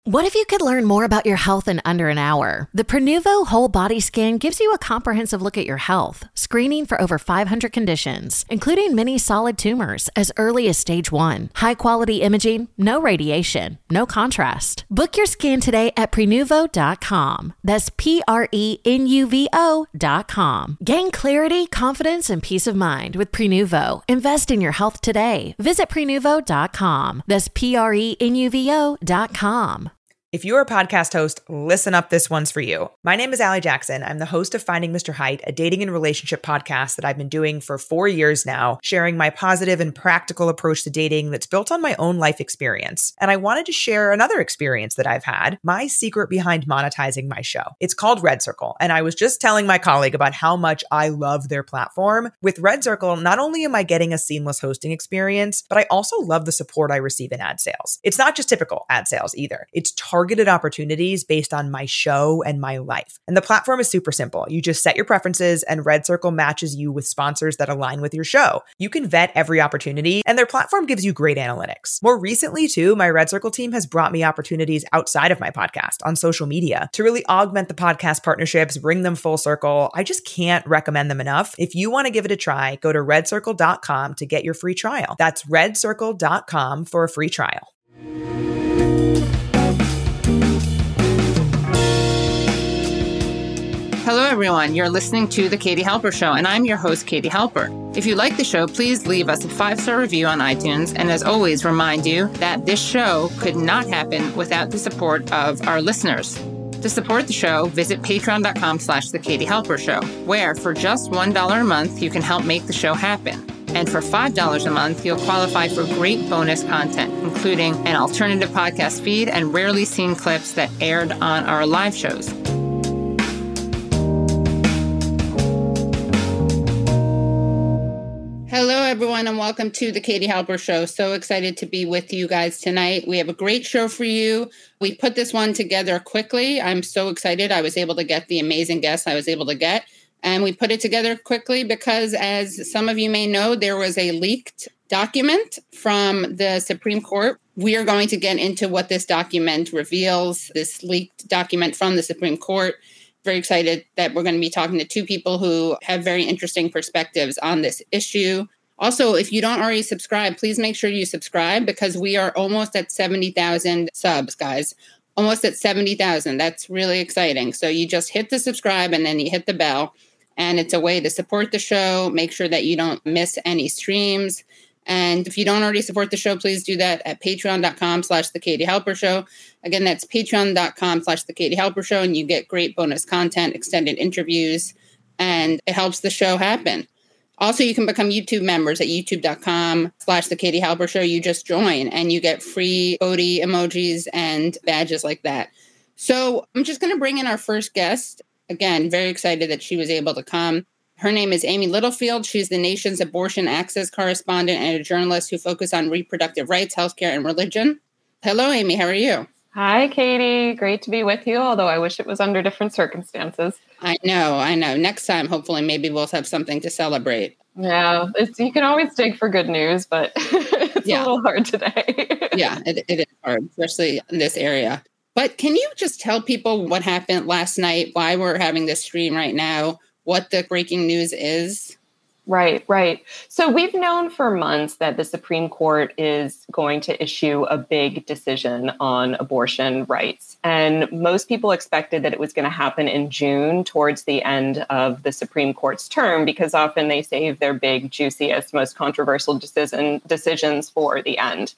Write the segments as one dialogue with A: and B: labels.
A: What if you could learn more about your health in under an hour? The Prenuvo Whole Body Scan gives you a comprehensive look at your health, screening for over 500 conditions, including many solid tumors as early as stage 1. High-quality imaging, no radiation, no contrast. Book your scan today at Prenuvo.com. That's Prenuvo.com. Gain clarity, confidence, and peace of mind with Prenuvo. Invest in your health today. Visit Prenuvo.com. That's Prenuvo.com.
B: If you're a podcast host, listen up, this one's for you. My name is Allie Jackson. I'm the host of Finding Mr. Height, a dating and relationship podcast that I've been doing for 4 years now, sharing my positive and practical approach to dating that's built on my own life experience. And I wanted to share another experience that I've had, my secret behind monetizing my show. It's called Red Circle, and I was just telling my colleague about how much I love their platform. With Red Circle, not only am I getting a seamless hosting experience, but I also love the support I receive in ad sales. It's not just typical ad sales either. It's targeted opportunities based on my show and my life. And the platform is super simple. You just set your preferences and Red Circle matches you with sponsors that align with your show. You can vet every opportunity and their platform gives you great analytics. More recently too, my Red Circle team has brought me opportunities outside of my podcast on social media to really augment the podcast partnerships, bring them full circle. I just can't recommend them enough. If you want to give it a try, go to redcircle.com to get your free trial. That's redcircle.com for a free trial.
C: Hello, everyone. You're listening to The Katie Halper Show, and I'm your host, Katie Halper. If you like the show, please leave us a 5-star review on iTunes. And as always, remind you that this show could not happen without the support of our listeners. To support the show, visit patreon.com/The Katie Halper Show, where for just $1 a month, you can help make the show happen. And for $5 a month, you'll qualify for great bonus content, including an alternative podcast feed and rarely seen clips that aired on our live shows. Hello, everyone, and welcome to the Katie Halper Show. So excited to be with you guys tonight. We have a great show for you. We put this one together quickly. I'm so excited. I was able to get the amazing guests I was able to get. And we put it together quickly because, as some of you may know, there was a leaked document from the Supreme Court. We are going to get into what this document reveals, this leaked document from the Supreme Court. Very excited that we're going to be talking to two people who have very interesting perspectives on this issue. Also, if you don't already subscribe, please make sure you subscribe because we are almost at 70,000 subs, guys. Almost at 70,000. That's really exciting. So you just hit the subscribe and then you hit the bell. And it's a way to support the show, make sure that you don't miss any streams. And if you don't already support the show, please do that at patreon.com/The Katie Halper Show. Again, that's patreon.com/The Katie Halper Show. And you get great bonus content, extended interviews, and it helps the show happen. Also, you can become YouTube members at youtube.com/The Katie Halper Show. You just join and you get free Bodhi emojis and badges like that. So I'm just going to bring in our first guest. Again, very excited that she was able to come. Her name is Amy Littlefield. She's the nation's abortion access correspondent and a journalist who focuses on reproductive rights, healthcare, and religion. Hello, Amy. How are you?
D: Hi, Katie. Great to be with you, although I wish it was under different circumstances.
C: I know. Next time, hopefully, maybe we'll have something to celebrate.
D: Yeah, you can always dig for good news, but it's a little hard today.
C: Yeah, it is hard, especially in this area. But can you just tell people what happened last night, why we're having this stream right now, what the breaking news is?
D: Right. So we've known for months that the Supreme Court is going to issue a big decision on abortion rights. And most people expected that it was going to happen in June towards the end of the Supreme Court's term, because often they save their big, juiciest, most controversial decisions for the end.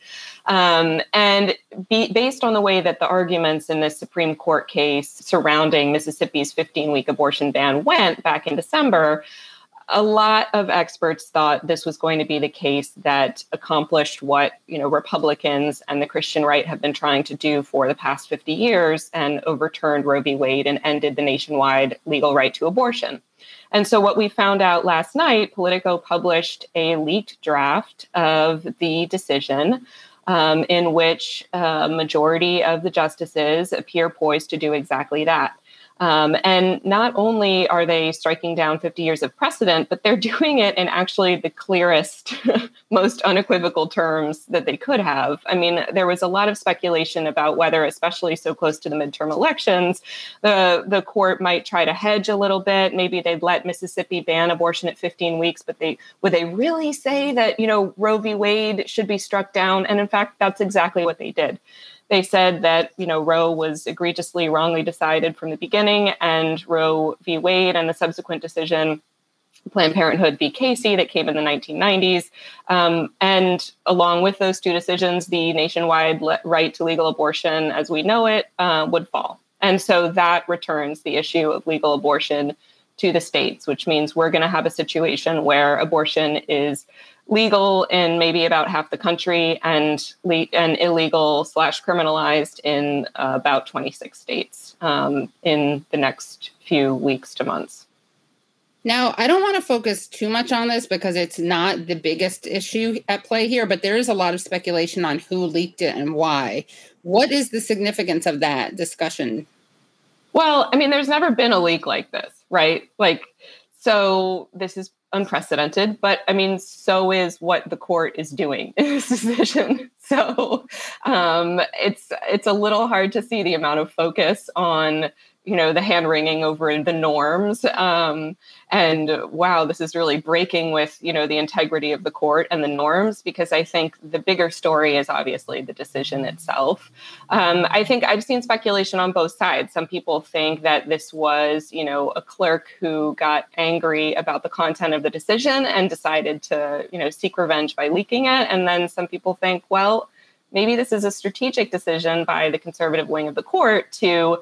D: Based on the way that the arguments in this Supreme Court case surrounding Mississippi's 15-week abortion ban went back in December, a lot of experts thought this was going to be the case that accomplished what, Republicans and the Christian right have been trying to do for the past 50 years and overturned Roe v. Wade and ended the nationwide legal right to abortion. And so what we found out last night, Politico published a leaked draft of the decision in which a majority of the justices appear poised to do exactly that. And not only are they striking down 50 years of precedent, but they're doing it in actually the clearest, most unequivocal terms that they could have. I mean, there was a lot of speculation about whether, especially so close to the midterm elections, the court might try to hedge a little bit. Maybe they'd let Mississippi ban abortion at 15 weeks, but would they really say that, Roe v. Wade should be struck down? And in fact, that's exactly what they did. They said that, Roe was egregiously wrongly decided from the beginning, and Roe v. Wade and the subsequent decision, Planned Parenthood v. Casey, that came in the 1990s. And along with those two decisions, the nationwide right to legal abortion as we know it would fall. And so that returns the issue of legal abortion to the states, which means we're going to have a situation where abortion is legal in maybe about half the country and illegal / criminalized in about 26 states in the next few weeks to months.
C: Now, I don't want to focus too much on this because it's not the biggest issue at play here, but there is a lot of speculation on who leaked it and why. What is the significance of that discussion?
D: Well, I mean, there's never been a leak like this, right? So this is unprecedented, but I mean, so is what the court is doing in this decision. So it's a little hard to see the amount of focus on, the hand wringing over the norms. And wow, this is really breaking with, the integrity of the court and the norms, because I think the bigger story is obviously the decision itself. I think I've seen speculation on both sides. Some people think that this was, a clerk who got angry about the content of the decision and decided to, seek revenge by leaking it. And then some people think, well, maybe this is a strategic decision by the conservative wing of the court to,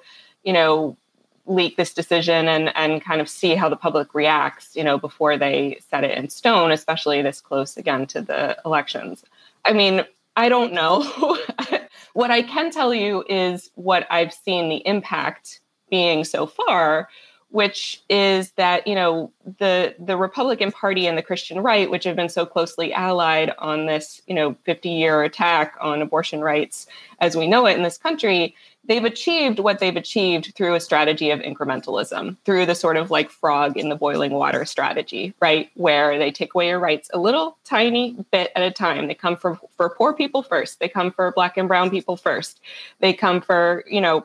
D: leak this decision and kind of see how the public reacts, before they set it in stone, especially this close again to the elections. I mean, I don't know. What I can tell you is what I've seen the impact being so far, which is that, the Republican Party and the Christian right, which have been so closely allied on this, 50-year attack on abortion rights as we know it in this country, they've achieved what they've achieved through a strategy of incrementalism, through the sort of like frog in the boiling water strategy, right? Where they take away your rights a little tiny bit at a time. They come for poor people first. They come for Black and brown people first. They come for,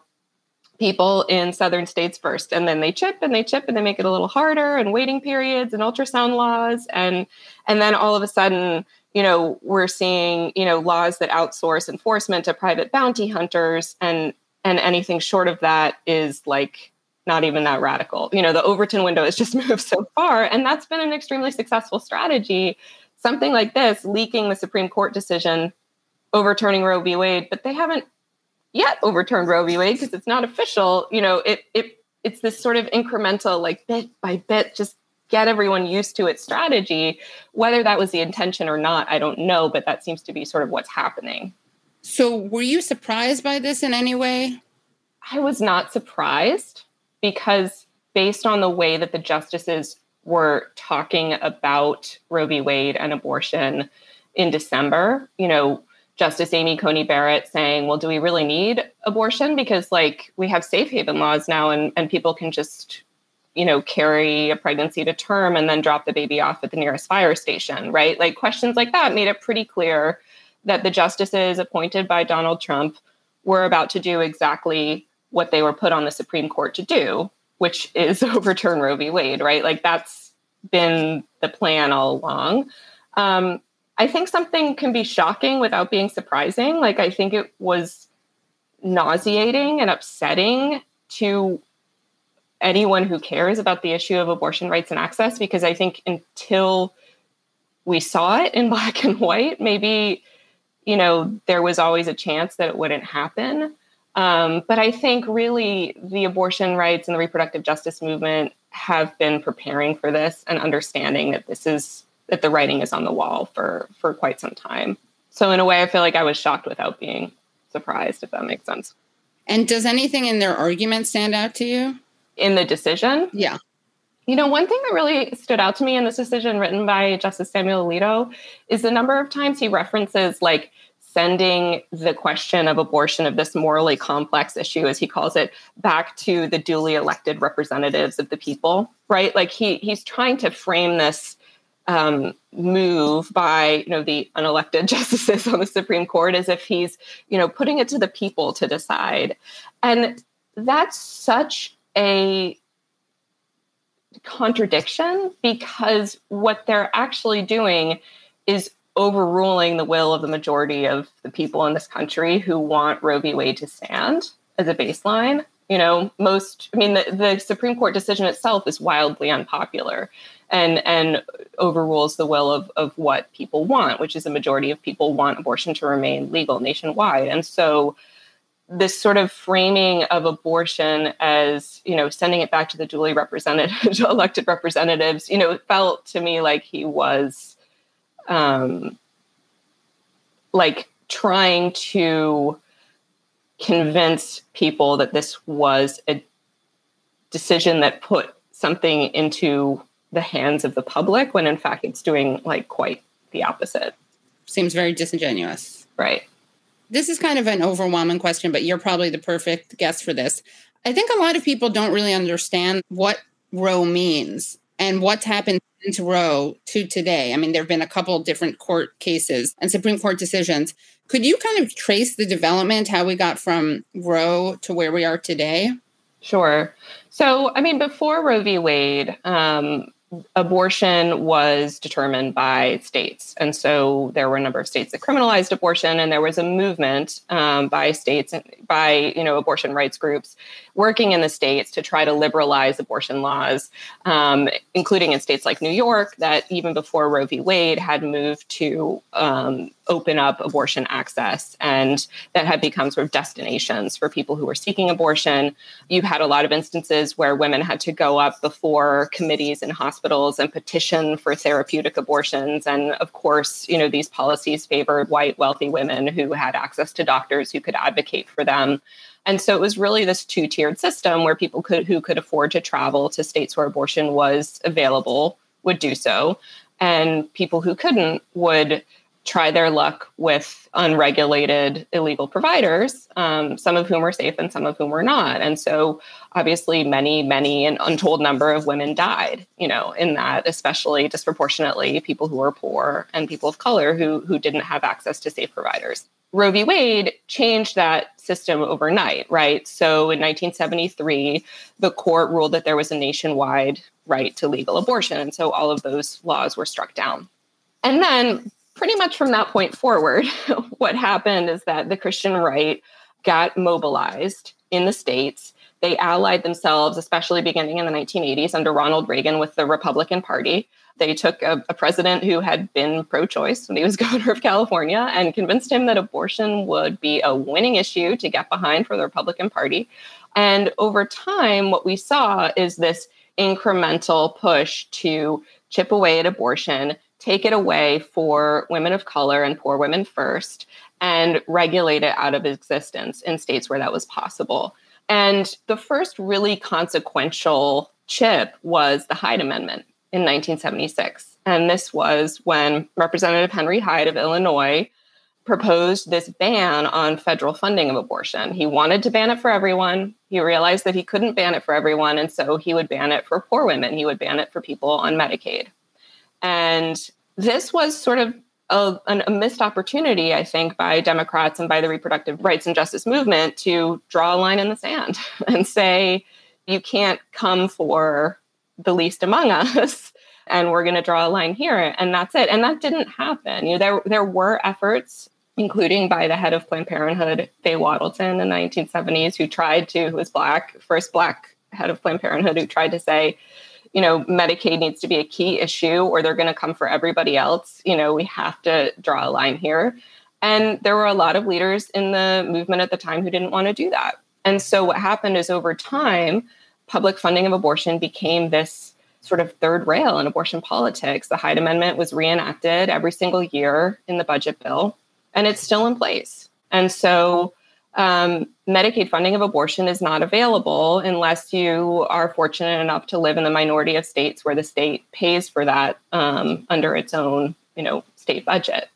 D: people in southern states first, and then they chip and they make it a little harder, and waiting periods and ultrasound laws. And then all of a sudden, we're seeing, laws that outsource enforcement to private bounty hunters, and anything short of that is like not even that radical. The Overton window has just moved so far, and that's been an extremely successful strategy. Something like this, leaking the Supreme Court decision, overturning Roe v. Wade, but they haven't yet overturned Roe v. Wade because it's not official. It's this sort of incremental, like bit by bit, just get everyone used to its strategy. Whether that was the intention or not, I don't know, but that seems to be sort of what's happening.
C: So were you surprised by this in any way?
D: I was not surprised, because based on the way that the justices were talking about Roe v. Wade and abortion in December, Justice Amy Coney Barrett saying, well, do we really need abortion? Because we have safe haven laws now, and people can just, carry a pregnancy to term and then drop the baby off at the nearest fire station, right? Questions like that made it pretty clear that the justices appointed by Donald Trump were about to do exactly what they were put on the Supreme Court to do, which is overturn Roe v. Wade, right? That's been the plan all along. I think something can be shocking without being surprising. I think it was nauseating and upsetting to anyone who cares about the issue of abortion rights and access, because I think until we saw it in black and white, maybe, there was always a chance that it wouldn't happen. But I think really the abortion rights and the reproductive justice movement have been preparing for this and understanding that that the writing is on the wall for quite some time. So in a way, I feel like I was shocked without being surprised, if that makes sense.
C: And does anything in their argument stand out to you?
D: In the decision?
C: Yeah.
D: One thing that really stood out to me in this decision written by Justice Samuel Alito is the number of times he references sending the question of abortion, of this morally complex issue, as he calls it, back to the duly elected representatives of the people, right? Like he's trying to frame this move by, the unelected justices on the Supreme Court as if he's, putting it to the people to decide. And that's such a contradiction, because what they're actually doing is overruling the will of the majority of the people in this country who want Roe v. Wade to stand as a baseline. The Supreme Court decision itself is wildly unpopular and overrules the will of what people want, which is a majority of people want abortion to remain legal nationwide. And so this sort of framing of abortion as, sending it back to the duly elected representatives, it felt to me like he was trying to convince people that this was a decision that put something into the hands of the public, when in fact it's doing quite the opposite.
C: Seems very disingenuous.
D: Right.
C: This is kind of an overwhelming question, but you're probably the perfect guest for this. I think a lot of people don't really understand what Roe means and what's happened since Roe to today. I mean, there have been a couple of different court cases and Supreme Court decisions. Could you kind of trace the development, how we got from Roe to where we are today?
D: Sure. So, before Roe v. Wade, abortion was determined by states. And so there were a number of states that criminalized abortion, and there was a movement by states and by, abortion rights groups working in the states to try to liberalize abortion laws, including in states like New York, that even before Roe v. Wade had moved to open up abortion access, and that had become sort of destinations for people who were seeking abortion. You had a lot of instances where women had to go up before committees in hospitals and petition for therapeutic abortions. And of course, these policies favored white, wealthy women who had access to doctors who could advocate for them. And so it was really this two-tiered system where people who could afford to travel to states where abortion was available would do so. And people who couldn't would try their luck with unregulated illegal providers, some of whom were safe and some of whom were not. And so obviously many, an untold number of women died, in that, especially disproportionately people who were poor and people of color who didn't have access to safe providers. Roe v. Wade changed that system overnight, right? So in 1973, the court ruled that there was a nationwide right to legal abortion. And so all of those laws were struck down. And then pretty much from that point forward, what happened is that the Christian right got mobilized in the states. They allied themselves, especially beginning in the 1980s under Ronald Reagan, with the Republican Party. They took a president who had been pro-choice when he was governor of California and convinced him that abortion would be a winning issue to get behind for the Republican Party. And over time, what we saw is this incremental push to chip away at abortion, take it away for women of color and poor women first, and regulate it out of existence in states where that was possible. And the first really consequential chip was the Hyde Amendment in 1976. And this was when Representative Henry Hyde of Illinois proposed this ban on federal funding of abortion. He wanted to ban it for everyone. He realized that he couldn't ban it for everyone. And so he would ban it for poor women. He would ban it for people on Medicaid. And this was sort of a missed opportunity, I think, by Democrats and by the reproductive rights and justice movement to draw a line in the sand and say, you can't come for the least among us, and we're going to draw a line here, and that's it. And that didn't happen. There were efforts, including by the head of Planned Parenthood, Faye Waddleton, in the 1970s, who was Black, first Black head of Planned Parenthood, who tried to say, Medicaid needs to be a key issue or they're going to come for everybody else. We have to draw a line here. And there were a lot of leaders in the movement at the time who didn't want to do that. And so what happened is over time, public funding of abortion became this sort of third rail in abortion politics. The Hyde Amendment was reenacted every single year in the budget bill, and it's still in place. And so Medicaid funding of abortion is not available unless you are fortunate enough to live in the minority of states where the state pays for that under its own, state budget.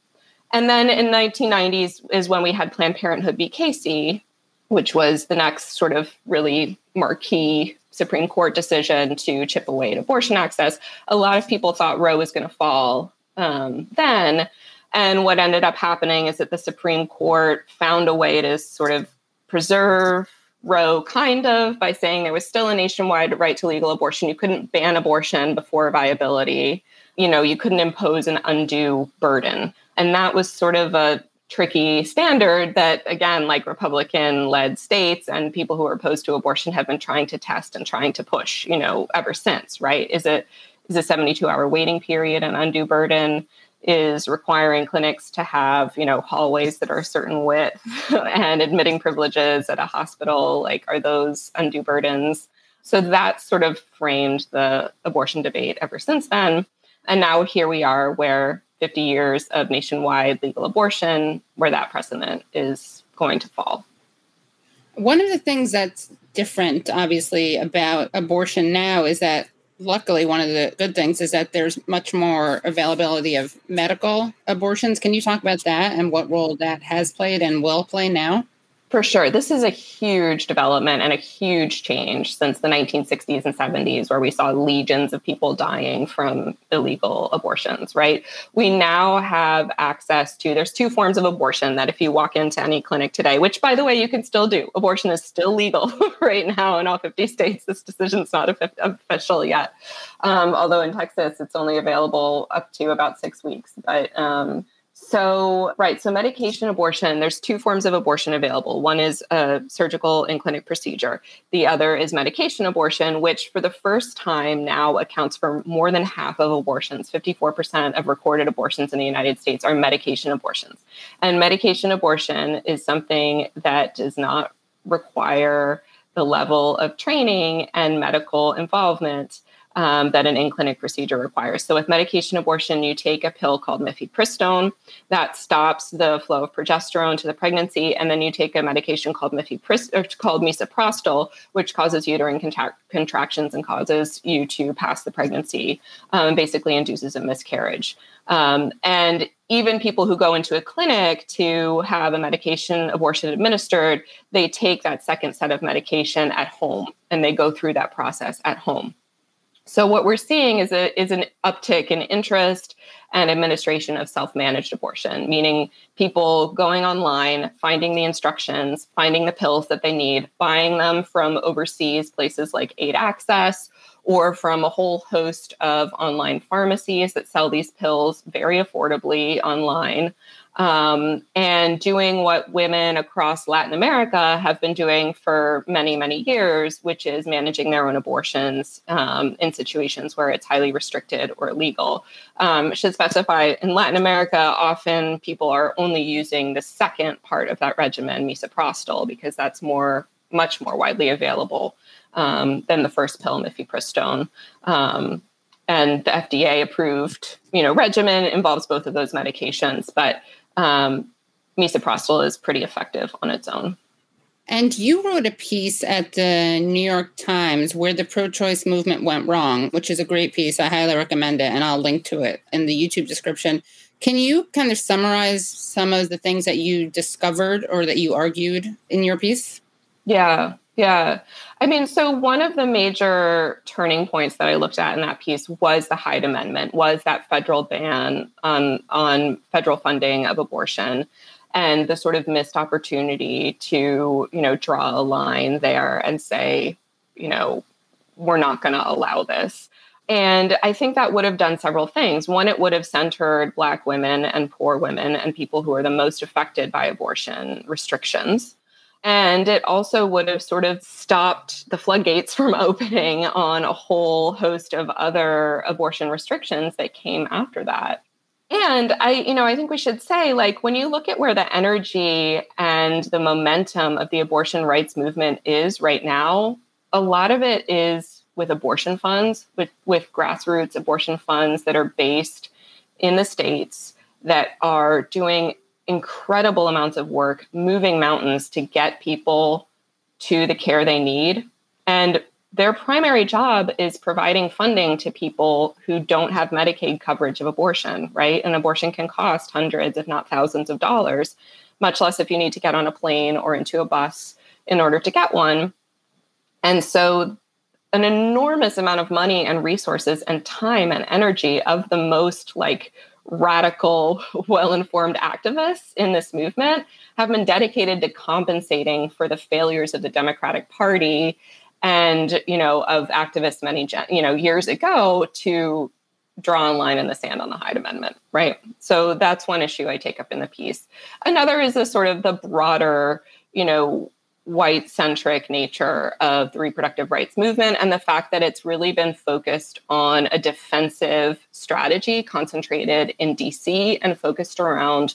D: And then in the 1990s is when we had Planned Parenthood v. Casey, which was the next sort of really marquee Supreme Court decision to chip away at abortion access. A lot of people thought Roe was going to fall then. And what ended up happening is that the Supreme Court found a way to sort of preserve Roe kind of by saying there was still a nationwide right to legal abortion. You couldn't ban abortion before viability. You couldn't impose an undue burden. And that was sort of a tricky standard that, again, like Republican-led states and people who are opposed to abortion have been trying to test and trying to push, ever since, right? Is a 72-hour waiting period an undue burden? Is requiring clinics to have, hallways that are a certain width and admitting privileges at a hospital, are those undue burdens? So that sort of framed the abortion debate ever since then. And now here we are where 50 years of nationwide legal abortion, where that precedent is going to fall.
C: One of the things that's different, obviously, about abortion now is that luckily, one of the good things is that there's much more availability of medical abortions. Can you talk about that and what role that has played and will play now?
D: For sure. This is a huge development and a huge change since the 1960s and 70s, where we saw legions of people dying from illegal abortions, right? We now have access to, there's two forms of abortion that if you walk into any clinic today, which by the way, you can still do. Abortion is still legal right now in all 50 states. This decision's not official yet. Although in Texas, it's only available up to about 6 weeks. But So medication abortion, there's two forms of abortion available. One is a surgical in-clinic procedure. The other is medication abortion, which for the first time now accounts for more than half of abortions. 54% of recorded abortions in the United States are medication abortions. And medication abortion is something that does not require the level of training and medical involvement that an in-clinic procedure requires. So with medication abortion, you take a pill called mifepristone that stops the flow of progesterone to the pregnancy, and then you take a medication called misoprostol, which causes uterine contractions and causes you to pass the pregnancy, basically induces a miscarriage. And even people who go into a clinic to have a medication abortion administered, they take that second set of medication at home, and they go through that process at home. So what we're seeing is an uptick in interest and administration of self-managed abortion, meaning people going online, finding the instructions, finding the pills that they need, buying them from overseas places like Aid Access, or from a whole host of online pharmacies that sell these pills very affordably online, and doing what women across Latin America have been doing for many, many years, which is managing their own abortions in situations where it's highly restricted or illegal. Should specify, in Latin America, often people are only using the second part of that regimen, misoprostol, because that's much more widely available than the first pill, mifepristone. And the FDA approved, regimen involves both of those medications, but misoprostol is pretty effective on its own.
C: And you wrote a piece at the New York Times where the pro-choice movement went wrong, which is a great piece. I highly recommend it, and I'll link to it in the YouTube description. Can you kind of summarize some of the things that you discovered or that you argued in your piece?
D: Yeah. I mean, so one of the major turning points that I looked at in that piece was the Hyde Amendment, was that federal ban on federal funding of abortion, and the sort of missed opportunity to, draw a line there and say, we're not going to allow this. And I think that would have done several things. One, it would have centered Black women and poor women and people who are the most affected by abortion restrictions. And it also would have sort of stopped the floodgates from opening on a whole host of other abortion restrictions that came after that. And I think we should say, when you look at where the energy and the momentum of the abortion rights movement is right now, a lot of it is with abortion funds, with grassroots abortion funds that are based in the states that are doing incredible amounts of work, moving mountains to get people to the care they need. And their primary job is providing funding to people who don't have Medicaid coverage of abortion, right? An abortion can cost hundreds, if not thousands of dollars, much less if you need to get on a plane or into a bus in order to get one. And so an enormous amount of money and resources and time and energy of the most radical, well-informed activists in this movement have been dedicated to compensating for the failures of the Democratic Party and, of activists many, years ago to draw a line in the sand on the Hyde Amendment, right? So that's one issue I take up in the piece. Another is the sort of the broader, white-centric nature of the reproductive rights movement and the fact that it's really been focused on a defensive strategy concentrated in DC and focused around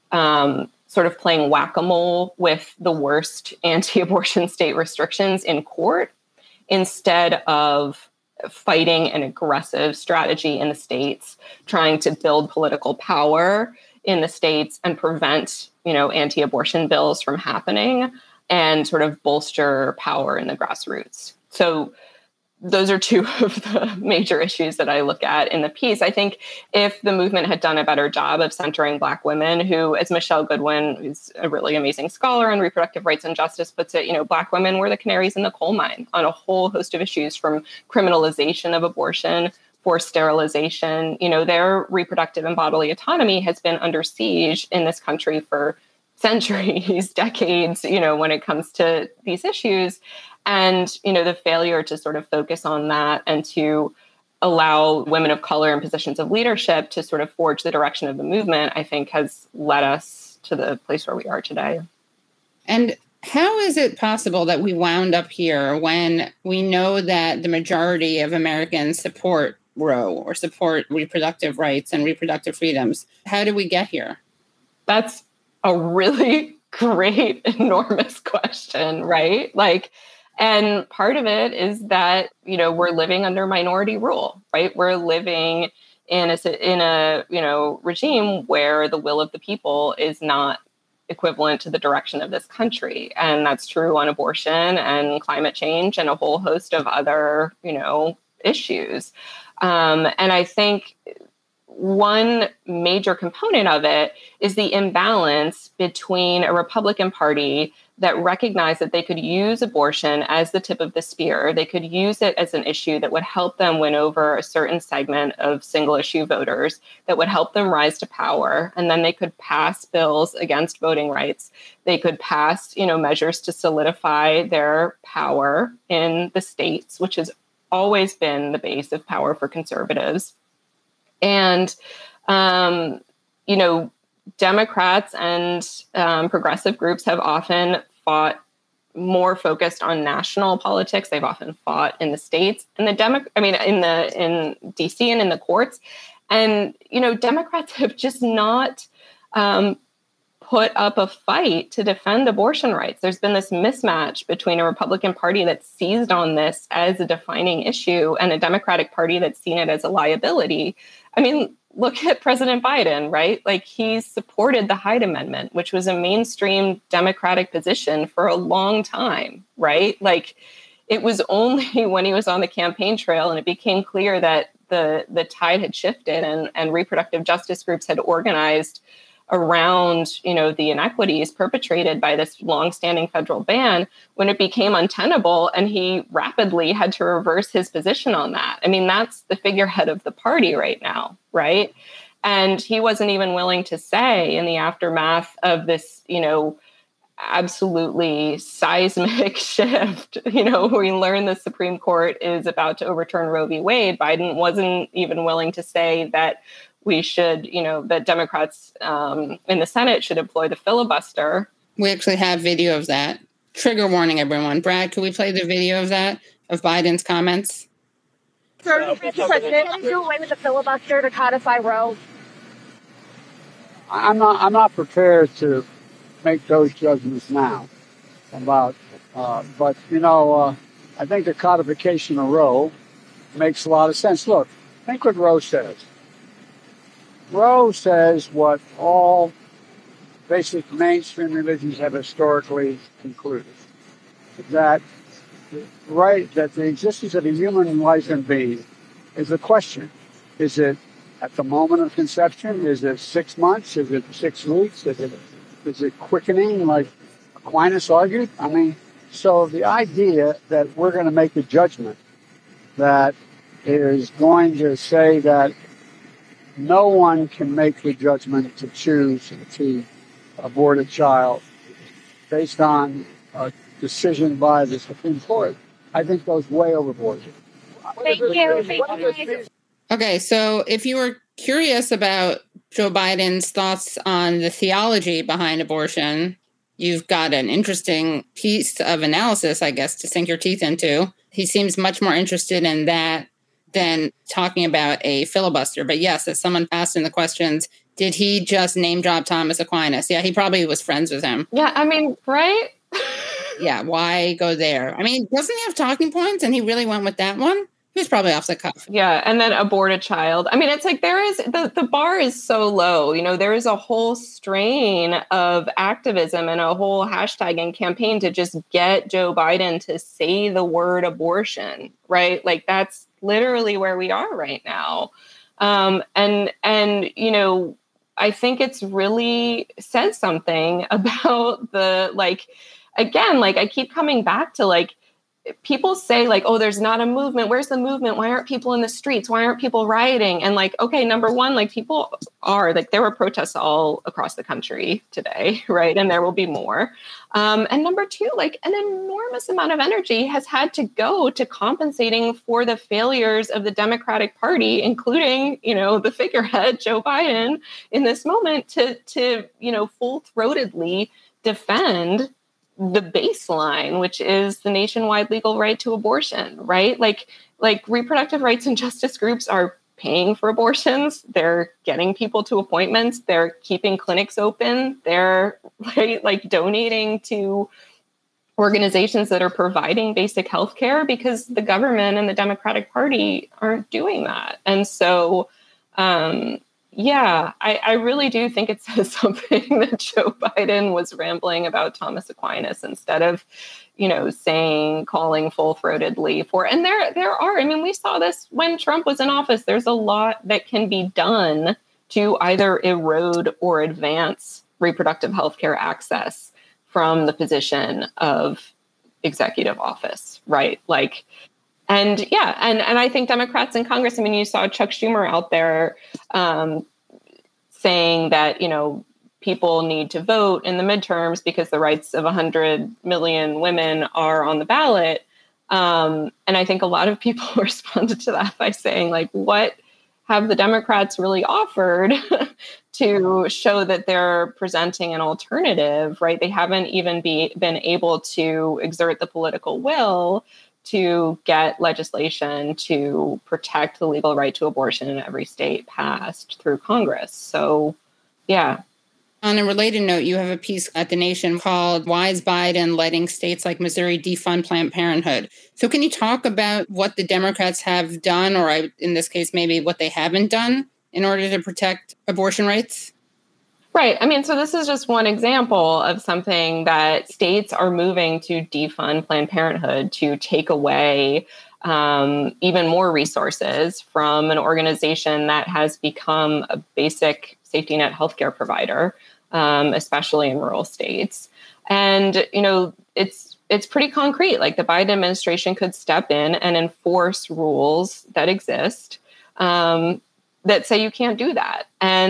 D: sort of playing whack-a-mole with the worst anti-abortion state restrictions in court instead of fighting an aggressive strategy in the states, trying to build political power in the states and prevent, anti-abortion bills from happening and sort of bolster power in the grassroots. So those are two of the major issues that I look at in the piece. I think if the movement had done a better job of centering Black women, who, as Michelle Goodwin, who's a really amazing scholar on reproductive rights and justice, puts it, Black women were the canaries in the coal mine on a whole host of issues, from criminalization of abortion, forced sterilization. Their reproductive and bodily autonomy has been under siege in this country for centuries, decades, when it comes to these issues. And, the failure to sort of focus on that and to allow women of color in positions of leadership to sort of forge the direction of the movement, I think has led us to the place where we are today.
C: And how is it possible that we wound up here when we know that the majority of Americans support Roe or support reproductive rights and reproductive freedoms? How did we get here?
D: That's a really great, enormous question, right? And part of it is that, we're living under minority rule, right? We're living in a regime where the will of the people is not equivalent to the direction of this country. And that's true on abortion and climate change and a whole host of other, issues. And I think one major component of it is the imbalance between a Republican Party that recognized that they could use abortion as the tip of the spear. They could use it as an issue that would help them win over a certain segment of single issue voters, that would help them rise to power. And then they could pass bills against voting rights. They could pass, measures to solidify their power in the states, which has always been the base of power for conservatives. And, Democrats and progressive groups have often fought more focused on national politics. They've often fought in the states and in DC and in the courts. And, Democrats have just not put up a fight to defend abortion rights. There's been this mismatch between a Republican Party that's seized on this as a defining issue and a Democratic Party that's seen it as a liability. I mean, look at President Biden, right? He supported the Hyde Amendment, which was a mainstream Democratic position for a long time, right? It was only when he was on the campaign trail and it became clear that the tide had shifted and reproductive justice groups had organized around, the inequities perpetrated by this longstanding federal ban, when it became untenable and he rapidly had to reverse his position on that. I mean, that's the figurehead of the party right now, right? And he wasn't even willing to say in the aftermath of this, absolutely seismic shift, we learned the Supreme Court is about to overturn Roe v. Wade. Biden wasn't even willing to say that we should, that Democrats in the Senate should employ the filibuster.
C: We actually have video of that. Trigger warning, everyone. Brad, can we play the video of that, of Biden's comments?
E: Sir, Mr. President, can you do away with the filibuster to codify Roe?
F: I'm not prepared to make those judgments now about, but I think the codification of Roe makes a lot of sense. Look, think what Roe says. Roe says what all basic mainstream religions have historically concluded, that right, that the existence of a human life and being is a question. Is it at the moment of conception? Is it 6 months? Is it 6 weeks? Is it quickening, like Aquinas argued? I mean, so the idea that we're going to make a judgment that is going to say that no one can make the judgment to choose to abort a child based on a decision by the Supreme Court, I think goes way overboard.
E: Thank you.
C: Okay, so if you were curious about Joe Biden's thoughts on the theology behind abortion, you've got an interesting piece of analysis, I guess, to sink your teeth into. He seems much more interested in that than talking about a filibuster. But yes, as someone asked in the questions, did he just name drop Thomas Aquinas? Yeah, he probably was friends with him.
D: Yeah, I mean, right?
C: Yeah, why go there? I mean, doesn't he have talking points? And he really went with that one? He was probably off the cuff.
D: Yeah, and then abort a child. I mean, it's like there is, the bar is so low. You know, there is a whole strain of activism and a whole hashtag and campaign to just get Joe Biden to say the word abortion, right? Like that's literally where we are right now. And you know, I think it's really says something about the, like, again, like I keep coming back to like, people say like, oh, there's not a movement. Where's the movement? Why aren't people in the streets? Why aren't people rioting? And like, okay, number one, like people are like, there were protests all across the country today, right? And there will be more. And number two, like an enormous amount of energy has had to go to compensating for the failures of the Democratic Party, including, you know, the figurehead, Joe Biden, in this moment to you know, full-throatedly defend the baseline, which is the nationwide legal right to abortion, right? Like reproductive rights and justice groups are paying for abortions. They're getting people to appointments. They're keeping clinics open. They're right, like donating to organizations that are providing basic health care because the government and the Democratic Party aren't doing that. And so, yeah, I really do think it says something that Joe Biden was rambling about Thomas Aquinas instead of, you know, calling full-throatedly for, and there are, I mean, we saw this when Trump was in office. There's a lot that can be done to either erode or advance reproductive health care access from the position of executive office, right? Like, and yeah, and I think Democrats in Congress, I mean, you saw Chuck Schumer out there saying that, you know, people need to vote in the midterms because the rights of 100 million women are on the ballot. And I think a lot of people responded to that by saying, like, what have the Democrats really offered to show that they're presenting an alternative, right? They haven't even been able to exert the political will to get legislation to protect the legal right to abortion in every state passed through Congress. So, yeah.
C: On a related note, you have a piece at The Nation called Why is Biden Letting States Like Missouri Defund Planned Parenthood? So can you talk about what the Democrats have done, or in this case, maybe what they haven't done in order to protect abortion rights?
D: Right. I mean, so this is just one example of something that states are moving to defund Planned Parenthood to take away even more resources from an organization that has become a basic safety net healthcare provider, especially in rural states. And, you know, it's pretty concrete. Like the Biden administration could step in and enforce rules that exist that say you can't do that.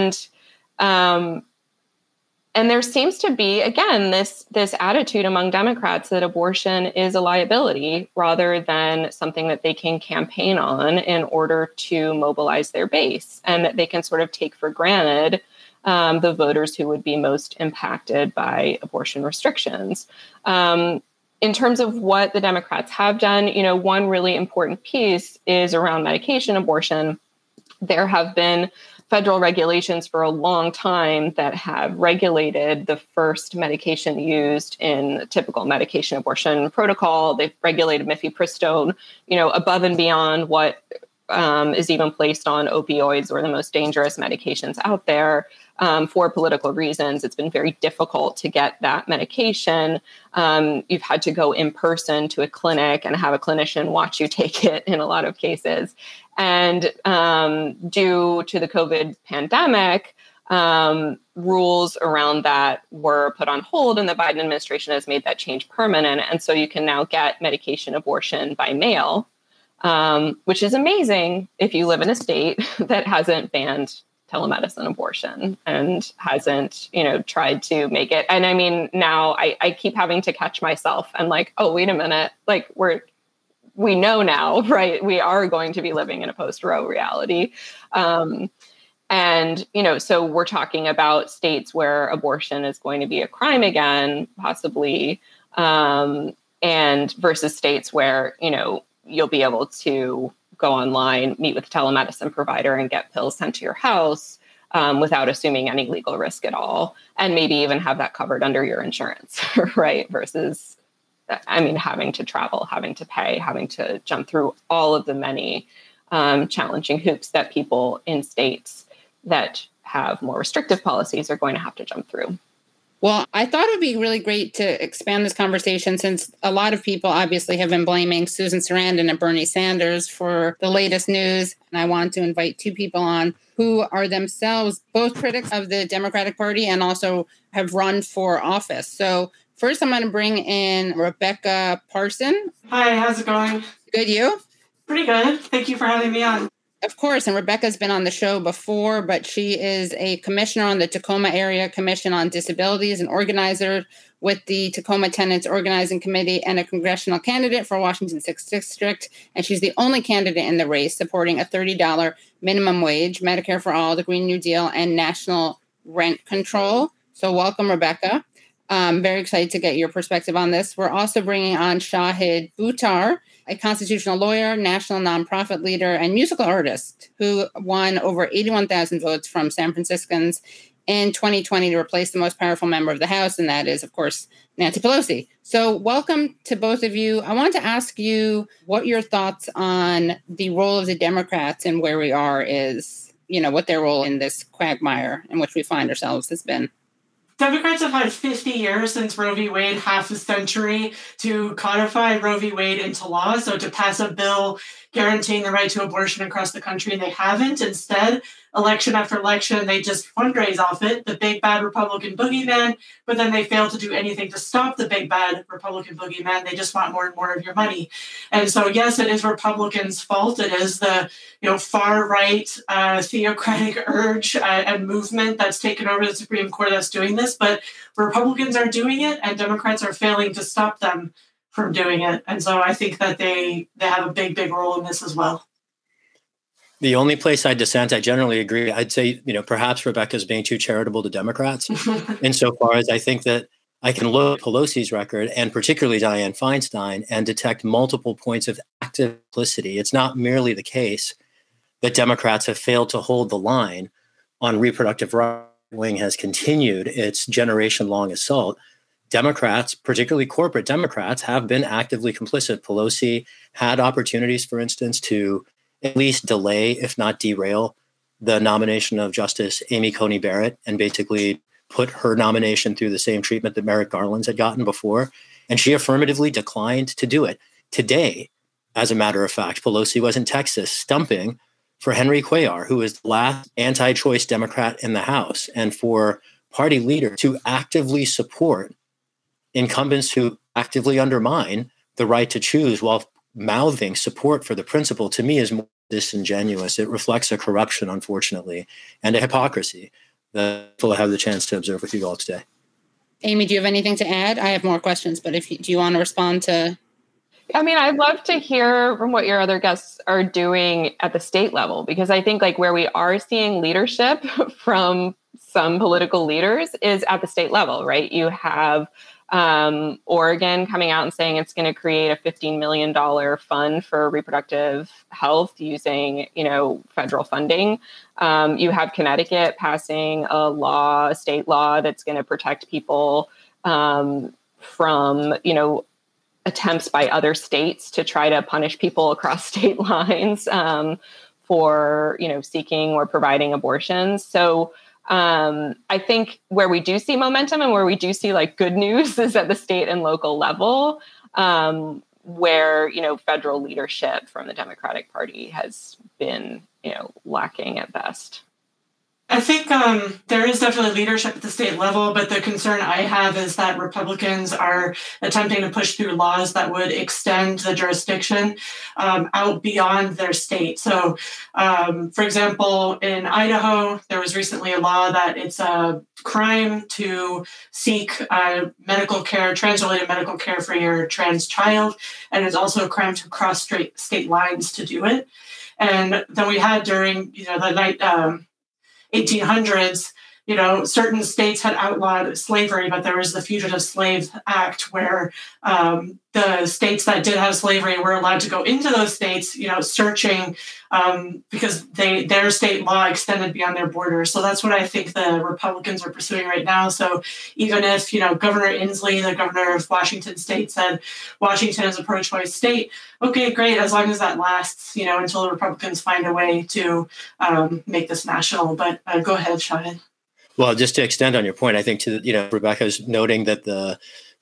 D: And there seems to be, again, this attitude among Democrats that abortion is a liability rather than something that they can campaign on in order to mobilize their base, and that they can sort of take for granted the voters who would be most impacted by abortion restrictions. In terms of what the Democrats have done, you know, one really important piece is around medication abortion. There have been federal regulations for a long time that have regulated the first medication used in a typical medication abortion protocol. They've regulated mifepristone, you know, above and beyond what is even placed on opioids or the most dangerous medications out there for political reasons. It's been very difficult to get that medication. You've had to go in person to a clinic and have a clinician watch you take it in a lot of cases. And due to the COVID pandemic, rules around that were put on hold, and the Biden administration has made that change permanent. And so you can now get medication abortion by mail, which is amazing if you live in a state that hasn't banned telemedicine abortion and hasn't, tried to make it. And I mean, now I keep having to catch myself. I'm like, oh, wait a minute. Like we know now, right? We are going to be living in a post-Roe reality. And, so we're talking about states where abortion is going to be a crime again, possibly, and versus states where, you'll be able to go online, meet with a telemedicine provider and get pills sent to your house without assuming any legal risk at all. And maybe even have that covered under your insurance, right? Versus, having to travel, having to pay, having to jump through all of the many challenging hoops that people in states that have more restrictive policies are going to have to jump through.
C: Well, I thought it would be really great to expand this conversation since a lot of people obviously have been blaming Susan Sarandon and Bernie Sanders for the latest news. And I want to invite two people on who are themselves both critics of the Democratic Party and also have run for office. So first, I'm going to bring in Rebecca Parson.
G: Hi, how's it going?
C: Good, you?
G: Pretty good. Thank you for having me on.
C: Of course, and Rebecca's been on the show before, but she is a commissioner on the Tacoma Area Commission on Disabilities, an organizer with the Tacoma Tenants Organizing Committee, and a congressional candidate for Washington 6th District. And she's the only candidate in the race supporting a $30 minimum wage, Medicare for all, the Green New Deal, and national rent control. So welcome, Rebecca. I'm very excited to get your perspective on this. We're also bringing on Shahid Buttar, a constitutional lawyer, national nonprofit leader, and musical artist who won over 81,000 votes from San Franciscans in 2020 to replace the most powerful member of the House, and that is, of course, Nancy Pelosi. So welcome to both of you. I want to ask you what your thoughts on the role of the Democrats and where we are is, what their role in this quagmire in which we find ourselves has been.
G: Democrats have had 50 years since Roe v. Wade, half a century, to codify Roe v. Wade into law, so to pass a bill guaranteeing the right to abortion across the country, and they haven't. Instead, election after election, they just fundraise off it, the big bad Republican boogeyman, but then they fail to do anything to stop the big bad Republican boogeyman. They just want more and more of your money. And so, yes, it is Republicans' fault. It is the far-right theocratic urge and movement that's taken over the Supreme Court that's doing this, but Republicans are doing it, and Democrats are failing to stop them from doing it. And so I think that they have a big, big role in this as well.
H: The only place I dissent, I generally agree. I'd say, perhaps Rebecca's being too charitable to Democrats insofar as I think that I can look at Pelosi's record and particularly Dianne Feinstein and detect multiple points of active complicity. It's not merely the case that Democrats have failed to hold the line on reproductive rights. Wing has continued its generation-long assault. Democrats, particularly corporate Democrats, have been actively complicit. Pelosi had opportunities, for instance, to at least delay, if not derail, the nomination of Justice Amy Coney Barrett and basically put her nomination through the same treatment that Merrick Garland's had gotten before. And she affirmatively declined to do it. Today, as a matter of fact, Pelosi was in Texas stumping for Henry Cuellar, who is the last anti-choice Democrat in the House, and for party leaders to actively support incumbents who actively undermine the right to choose while mouthing support for the principle, to me, is more disingenuous. It reflects a corruption, unfortunately, and a hypocrisy that I have the chance to observe with you all today.
C: Amy, do you have anything to add? I have more questions, but do you want to respond to?
D: I'd love to hear from what your other guests are doing at the state level, because I think where we are seeing leadership from some political leaders is at the state level, right? You have Oregon coming out and saying it's going to create a $15 million fund for reproductive health using, federal funding. You have Connecticut passing a state law that's going to protect people from, attempts by other states to try to punish people across state lines for, seeking or providing abortions. So I think where we do see momentum and where we do see like good news is at the state and local level, where, federal leadership from the Democratic Party has been, lacking at best.
G: I think there is definitely leadership at the state level, but the concern I have is that Republicans are attempting to push through laws that would extend the jurisdiction out beyond their state. So, for example, in Idaho, there was recently a law that it's a crime to seek medical care, trans-related medical care for your trans child, and it's also a crime to cross state lines to do it. And then we had during, the 1800s, certain states had outlawed slavery, but there was the Fugitive Slave Act where the states that did have slavery were allowed to go into those states, searching because their state law extended beyond their borders. So that's what I think the Republicans are pursuing right now. So even if, Governor Inslee, the governor of Washington State, said Washington is a pro-choice state, okay, great, as long as that lasts, until the Republicans find a way to make this national. But go ahead, Shahid.
H: Well, just to extend on your point, I think Rebecca's noting that the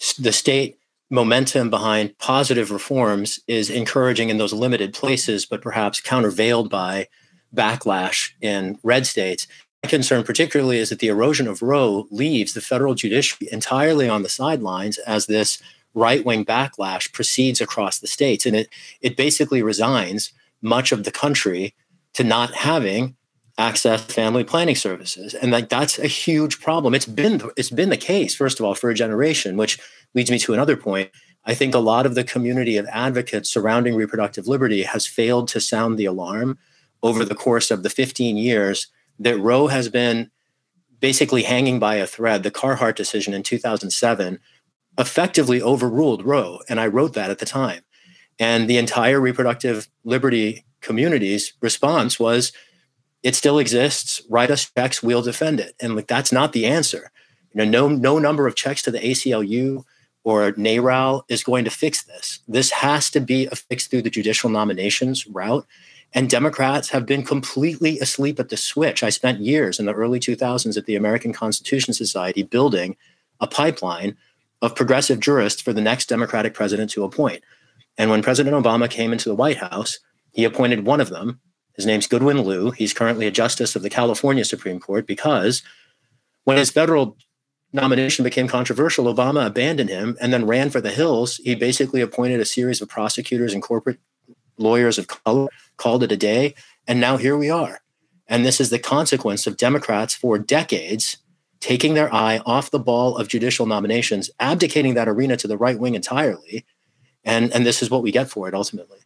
H: state momentum behind positive reforms is encouraging in those limited places, but perhaps countervailed by backlash in red states. My concern particularly is that the erosion of Roe leaves the federal judiciary entirely on the sidelines as this right-wing backlash proceeds across the states. And it basically resigns much of the country to not having access to family planning services. And that's a huge problem. It's been the case, first of all, for a generation, which leads me to another point. I think a lot of the community of advocates surrounding reproductive liberty has failed to sound the alarm over the course of the 15 years that Roe has been basically hanging by a thread. The Carhart decision in 2007 effectively overruled Roe, and I wrote that at the time. And the entire reproductive liberty community's response was, it still exists. Write us checks. We'll defend it. And that's not the answer. No number of checks to the ACLU or NARAL is going to fix this. This has to be a fix through the judicial nominations route. And Democrats have been completely asleep at the switch. I spent years in the early 2000s at the American Constitution Society building a pipeline of progressive jurists for the next Democratic president to appoint. And when President Obama came into the White House, he appointed one of them. His name's Goodwin Liu. He's currently a justice of the California Supreme Court because when his federal nomination became controversial, Obama abandoned him and then ran for the hills. He basically appointed a series of prosecutors and corporate lawyers of color, called it a day, and now here we are. And this is the consequence of Democrats for decades taking their eye off the ball of judicial nominations, abdicating that arena to the right wing entirely, and this is what we get for it ultimately.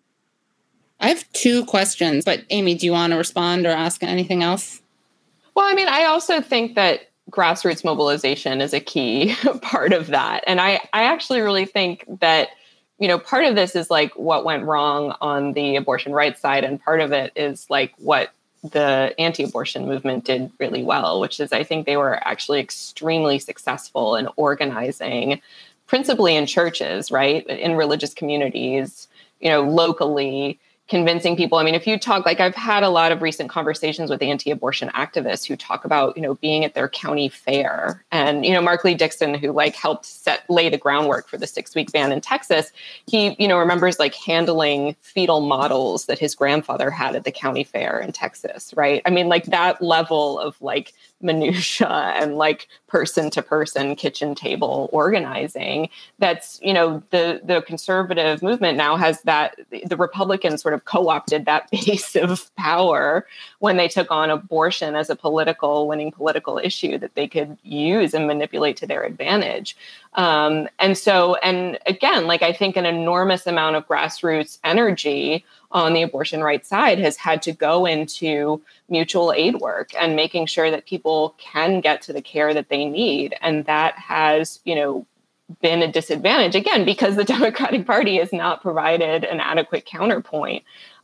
C: I have two questions, but Amy, do you want to respond or ask anything else?
D: Well, I mean, I also think that grassroots mobilization is a key part of that. And I actually really think that, part of this is like what went wrong on the abortion rights side. And part of it is like what the anti-abortion movement did really well, which is I think they were actually extremely successful in organizing, principally in churches, right? In religious communities, locally, convincing people. I mean, if you talk, like I've had a lot of recent conversations with anti-abortion activists who talk about, being at their county fair. And, Mark Lee Dixon, who helped lay the groundwork for the 6-week ban in Texas, he, remembers handling fetal models that his grandfather had at the county fair in Texas, right? I mean, that level of minutia and person to person kitchen table organizing. That's, the conservative movement now has that. The Republicans sort of co-opted that base of power when they took on abortion as a winning political issue that they could use and manipulate to their advantage. And again, I think an enormous amount of grassroots energy on the abortion rights side has had to go into mutual aid work and making sure that people can get to the care that they need. And that has, been a disadvantage, again, because the Democratic Party has not provided an adequate counterpoint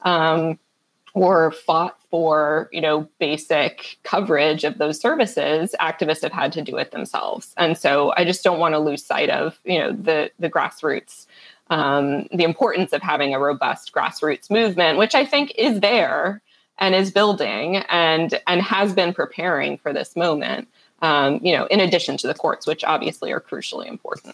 D: or fought for, basic coverage of those services. Activists have had to do it themselves. And so I just don't want to lose sight of, the grassroots the importance of having a robust grassroots movement, which I think is there and is building and has been preparing for this moment, in addition to the courts, which obviously are crucially important.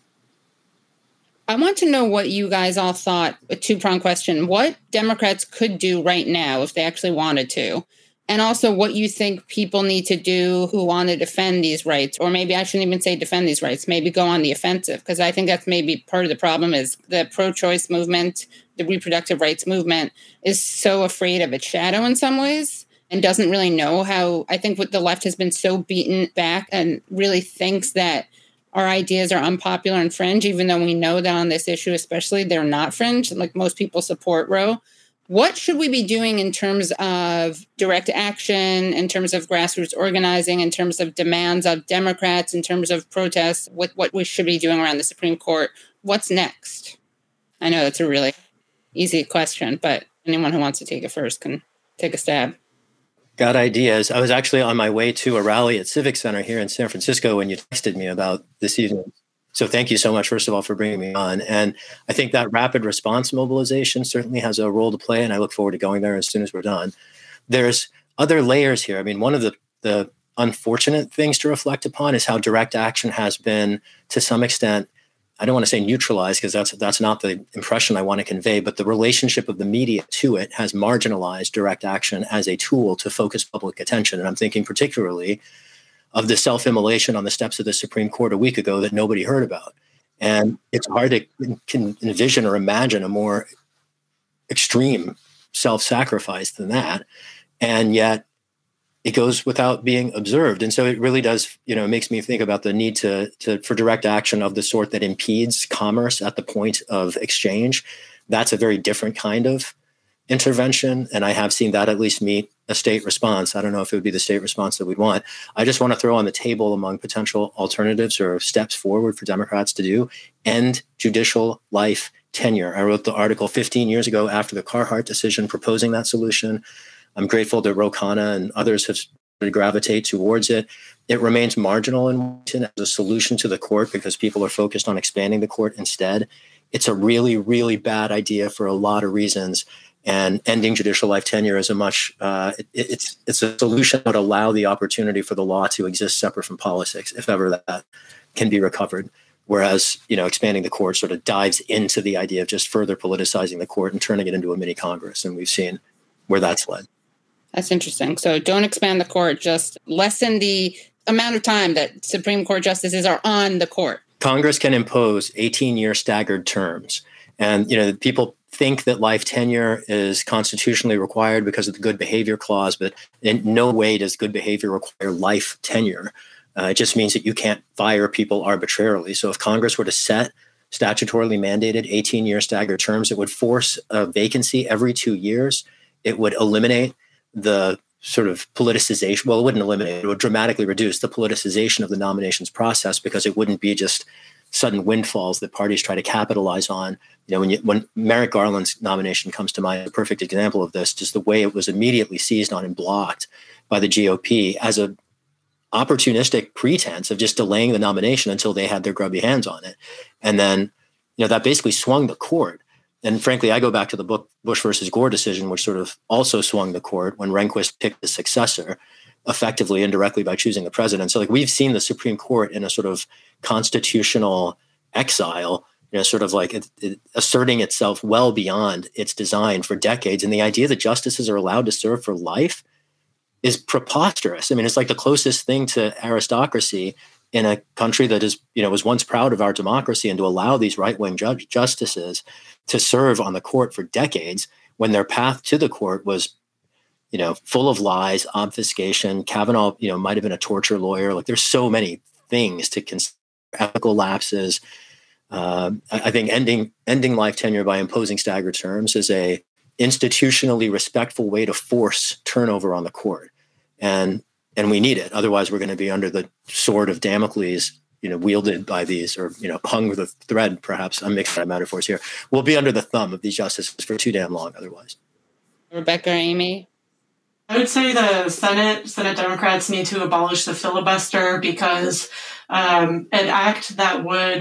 C: I want to know what you guys all thought, a two-pronged question, what Democrats could do right now if they actually wanted to, and also what you think people need to do who want to defend these rights, or maybe I shouldn't even say defend these rights, maybe go on the offensive, because I think that's maybe part of the problem is the pro-choice movement, the reproductive rights movement is so afraid of its shadow in some ways and doesn't really know how. I think what the left has been so beaten back and really thinks that our ideas are unpopular and fringe, even though we know that on this issue especially, they're not fringe. Like most people support Roe. What should we be doing in terms of direct action, in terms of grassroots organizing, in terms of demands of Democrats, in terms of protests, what we should be doing around the Supreme Court? What's next? I know it's a really easy question, but anyone who wants to take it first can take a stab.
H: Got ideas. I was actually on my way to a rally at Civic Center here in San Francisco when you texted me about this evening. So thank you so much, first of all, for bringing me on. And I think that rapid response mobilization certainly has a role to play, and I look forward to going there as soon as we're done. There's other layers here. I mean, one of the unfortunate things to reflect upon is how direct action has been, to some extent, I don't want to say neutralized, because that's not the impression I want to convey, but the relationship of the media to it has marginalized direct action as a tool to focus public attention. And I'm thinking particularly of the self-immolation on the steps of the Supreme Court a week ago that nobody heard about. And it's hard to envision or imagine a more extreme self-sacrifice than that. And yet it goes without being observed. And so it really does, it makes me think about the need for direct action of the sort that impedes commerce at the point of exchange. That's a very different kind of intervention. And I have seen that at least meet a state response. I don't know if it would be the state response that we'd want. I just want to throw on the table among potential alternatives or steps forward for Democrats to do, end judicial life tenure. I wrote the article 15 years ago after the Carhart decision proposing that solution. I'm grateful that Ro Khanna and others have started to gravitate towards it. It remains marginal in Washington as a solution to the court because people are focused on expanding the court instead. It's a really, really bad idea for a lot of reasons. And ending judicial life tenure is it's a solution that would allow the opportunity for the law to exist separate from politics, if ever that can be recovered. Whereas, expanding the court sort of dives into the idea of just further politicizing the court and turning it into a mini Congress. And we've seen where that's led.
C: That's interesting. So don't expand the court, just lessen the amount of time that Supreme Court justices are on the court.
H: Congress can impose 18-year staggered terms. And, people think that life tenure is constitutionally required because of the good behavior clause, but in no way does good behavior require life tenure. It just means that you can't fire people arbitrarily. So if Congress were to set statutorily mandated 18-year staggered terms, it would force a vacancy every 2 years. It would eliminate the sort of politicization. Well, it wouldn't eliminate, it would dramatically reduce the politicization of the nominations process because it wouldn't be just sudden windfalls that parties try to capitalize on. When Merrick Garland's nomination comes to mind, a perfect example of this, just the way it was immediately seized on and blocked by the GOP as a opportunistic pretense of just delaying the nomination until they had their grubby hands on it. And then, that basically swung the court. And frankly, I go back to the book Bush versus Gore decision, which sort of also swung the court when Rehnquist picked the successor, effectively indirectly by choosing the president. So we've seen the Supreme Court in a sort of constitutional exile, sort of asserting itself well beyond its design for decades. And the idea that justices are allowed to serve for life is preposterous. I mean, it's like the closest thing to aristocracy in a country that is, was once proud of our democracy, and to allow these right-wing justices to serve on the court for decades when their path to the court was, full of lies, obfuscation. Kavanaugh, might have been a torture lawyer. There's so many things to consider, ethical lapses. I think ending life tenure by imposing staggered terms is a institutionally respectful way to force turnover on the court. And we need it. Otherwise, we're going to be under the sword of Damocles, wielded by these, or, hung with a thread, perhaps. I'm mixing my metaphors here. We'll be under the thumb of these justices for too damn long otherwise.
C: Rebecca, Amy?
G: I would say the Senate Democrats need to abolish the filibuster because an act that would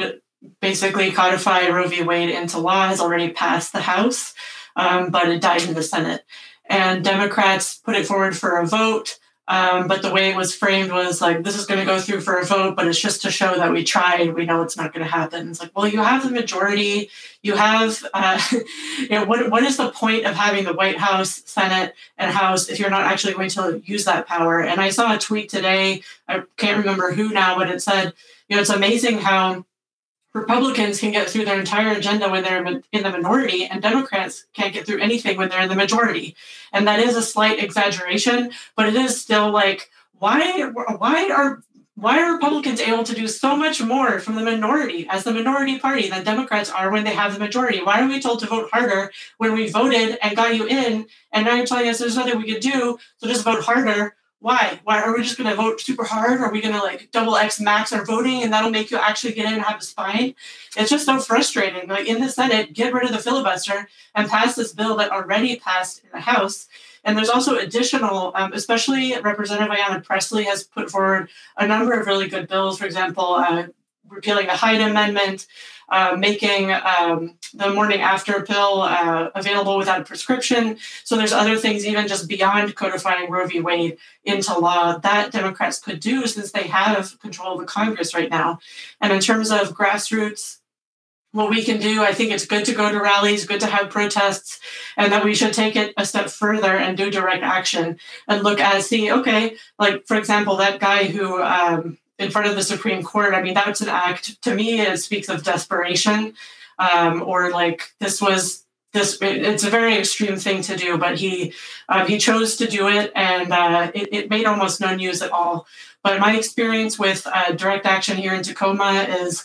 G: basically codify Roe v. Wade into law has already passed the House, but it died in the Senate. And Democrats put it forward for a vote. But the way it was framed was like, this is going to go through for a vote, but it's just to show that we tried. We know it's not going to happen. It's like, well, you have the majority. You have, what is the point of having the White House, Senate, and House if you're not actually going to use that power? And I saw a tweet today. I can't remember who now, but it said, it's amazing how Republicans can get through their entire agenda when they're in the minority, and Democrats can't get through anything when they're in the majority. And that is a slight exaggeration, but it is still like, why are Republicans able to do so much more from the minority as the minority party than Democrats are when they have the majority? Why are we told to vote harder when we voted and got you in, and now you're telling us there's nothing we could do, so just vote harder? Why are we just going to vote super hard? Are we going to like double X max our voting and that'll make you actually get in and have a spine? It's just so frustrating. Like in the Senate, get rid of the filibuster and pass this bill that already passed in the House. And there's also additional, especially Representative Ayanna Pressley has put forward a number of really good bills. For example, repealing the Hyde Amendment, making the morning after pill available without a prescription. So there's other things even just beyond codifying Roe v. Wade into law that Democrats could do since they have control of the Congress right now. And in terms of grassroots, what we can do, I think it's good to go to rallies, good to have protests, and that we should take it a step further and do direct action and look at, okay, like, for example, that guy who in front of the Supreme Court, I mean, that's an act, to me, it speaks of desperation, or like it's a very extreme thing to do, but he chose to do it, and it made almost no news at all. But my experience with direct action here in Tacoma is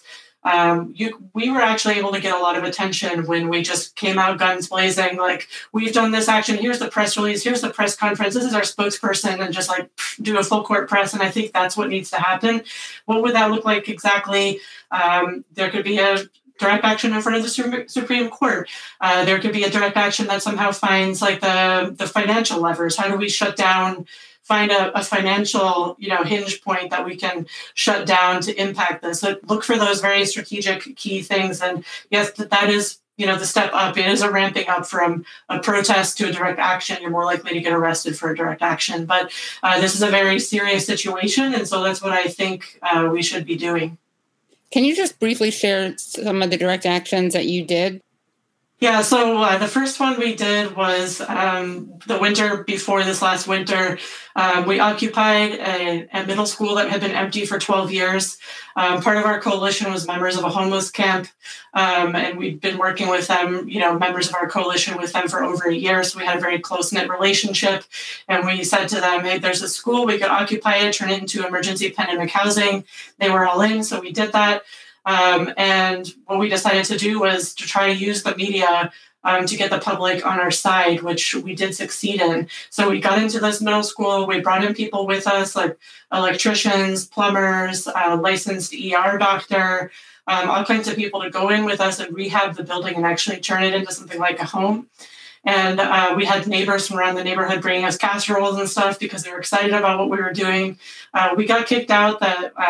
G: we were actually able to get a lot of attention when we just came out guns blazing, like, we've done this action, here's the press release, here's the press conference, this is our spokesperson, and just like do a full court press. And I think that's what needs to happen. What would that look like exactly? There could be a direct action in front of the Supreme Court. There could be a direct action that somehow finds like the financial levers. How do we find a financial, hinge point that we can shut down to impact this? So look for those very strategic key things. And yes, that is, the step up. It is a ramping up from a protest to a direct action. You're more likely to get arrested for a direct action. But this is a very serious situation. And so that's what I think we should be doing.
C: Can you just briefly share some of the direct actions that you did?
G: Yeah, so the first one we did was the winter before this last winter. We occupied a middle school that had been empty for 12 years. Part of our coalition was members of a homeless camp, and we'd been working with them, members of our coalition with them for over a year. So we had a very close-knit relationship. And we said to them, hey, there's a school, we could occupy it, turn it into emergency pandemic housing. They were all in, so we did that. And what we decided to do was to try to use the media to get the public on our side, which we did succeed in. So we got into this middle school. We brought in people with us, like electricians, plumbers, licensed ER doctor, all kinds of people to go in with us and rehab the building and actually turn it into something like a home. And we had neighbors from around the neighborhood bringing us casseroles and stuff because they were excited about what we were doing. We got kicked out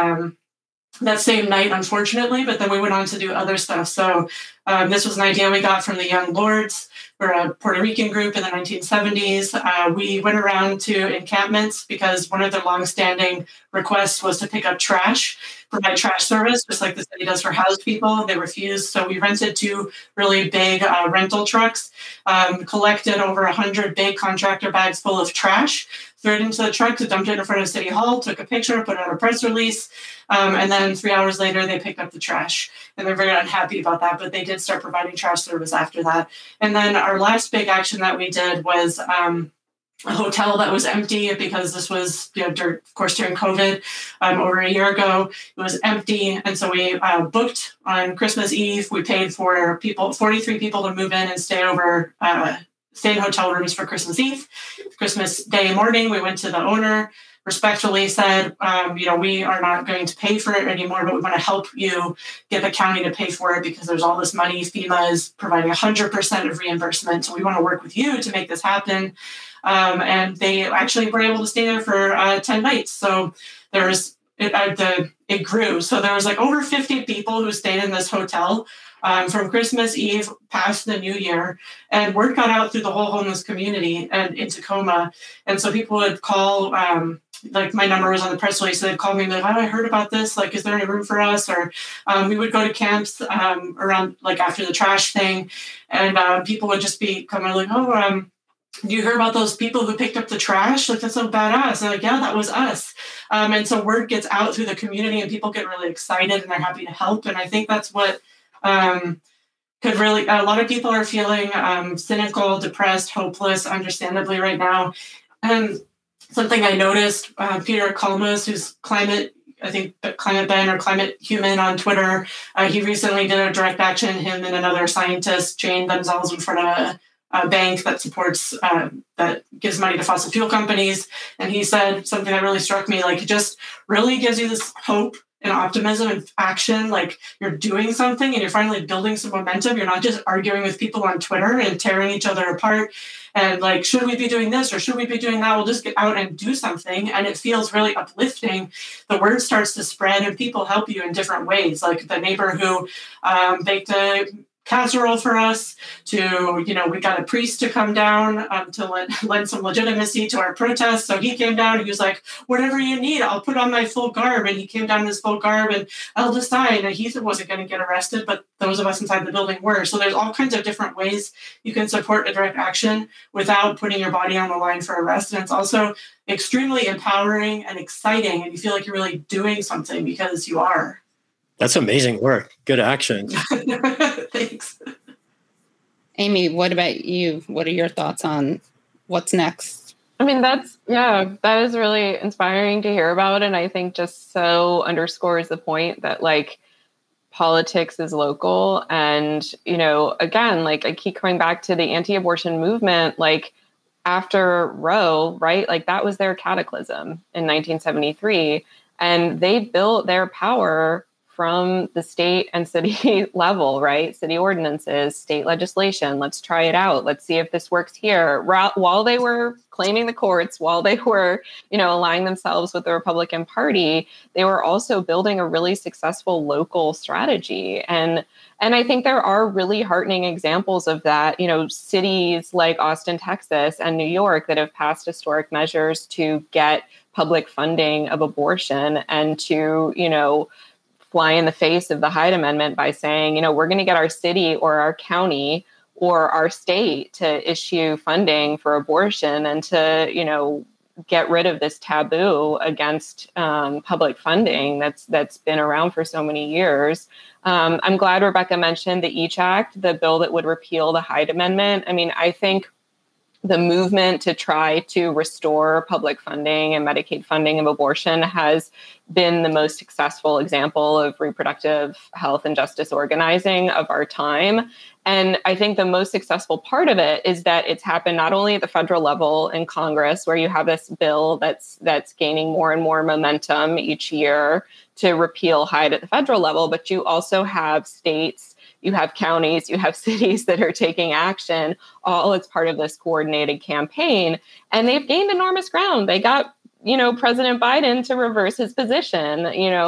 G: that same night, unfortunately, but then we went on to do other stuff. So this was an idea we got from the Young Lords. We're a Puerto Rican group in the 1970s. We went around to encampments because one of their longstanding requests was to pick up trash, provide trash service, just like the city does for housed people. They refused. So we rented 2 really big rental trucks, collected over 100 big contractor bags full of trash, threw it into the truck, dumped it in front of City Hall, took a picture, put out a press release, and then 3 hours later, they picked up the trash. And they're very unhappy about that, but they did start providing trash service after that. And then our last big action that we did was a hotel that was empty because this was, of course, during COVID over a year ago. It was empty. And so we booked on Christmas Eve. We paid for 43 people to move in and stay in hotel rooms for Christmas Eve. Christmas Day morning, we went to the owner, respectfully said, we are not going to pay for it anymore, but we want to help you get the county to pay for it because there's all this money. FEMA is providing 100% of reimbursement. So we want to work with you to make this happen. And they actually were able to stay there for 10 nights. So the it grew. So there was like over 50 people who stayed in this hotel from Christmas Eve past the New Year. And word got out through the whole homeless community and in Tacoma. And so people would call, like my number was on the press release, so they'd call me and be like, oh, I heard about this. Like, is there any room for us? Or we would go to camps around like after the trash thing. And people would just be coming like, oh, do you hear about those people who picked up the trash? Like, that's so badass. And like, yeah, that was us. And so word gets out through the community and people get really excited and they're happy to help. And I think that's what could really, a lot of people are feeling cynical, depressed, hopeless, understandably right now. And something I noticed, Peter Kalmus, who's Climate Ben or Climate Human on Twitter, he recently did a direct action. Him and another scientist chained themselves in front of a bank that supports, that gives money to fossil fuel companies. And he said something that really struck me, like, it just really gives you this hope and optimism and action, like you're doing something and you're finally building some momentum. You're not just arguing with people on Twitter and tearing each other apart and like, should we be doing this or should we be doing that? We'll just get out and do something. And it feels really uplifting. The word starts to spread and people help you in different ways. Like the neighbor who baked a casserole for us, to, we got a priest to come down to lend some legitimacy to our protest. So he came down and he was like, whatever you need, I'll put on my full garb. And he came down in his full garb and I'll decide. And he wasn't going to get arrested, but those of us inside the building were. So there's all kinds of different ways you can support a direct action without putting your body on the line for arrest. And it's also extremely empowering and exciting. And you feel like you're really doing something because you are.
H: That's amazing work. Good action.
G: Thanks.
C: Amy, what about you? What are your thoughts on what's next?
D: I mean, that is really inspiring to hear about. And I think just so underscores the point that like politics is local. And, again, like I keep coming back to the anti-abortion movement, like after Roe, right? Like that was their cataclysm in 1973. And they built their power from the state and city level, right? City ordinances, state legislation. Let's try it out. Let's see if this works here. While they were claiming the courts, while they were, aligning themselves with the Republican Party, they were also building a really successful local strategy. And I think there are really heartening examples of that. Cities like Austin, Texas, and New York that have passed historic measures to get public funding of abortion and to, fly in the face of the Hyde Amendment by saying, we're going to get our city or our county or our state to issue funding for abortion and to, get rid of this taboo against public funding that's been around for so many years. I'm glad Rebecca mentioned the EACH Act, the bill that would repeal the Hyde Amendment. I mean, I think the movement to try to restore public funding and Medicaid funding of abortion has been the most successful example of reproductive health and justice organizing of our time. And I think the most successful part of it is that it's happened not only at the federal level in Congress, where you have this bill that's gaining more and more momentum each year to repeal Hyde at the federal level, but you also have states, you have counties, you have cities that are taking action, all as part of this coordinated campaign. And they've gained enormous ground. They got, President Biden to reverse his position,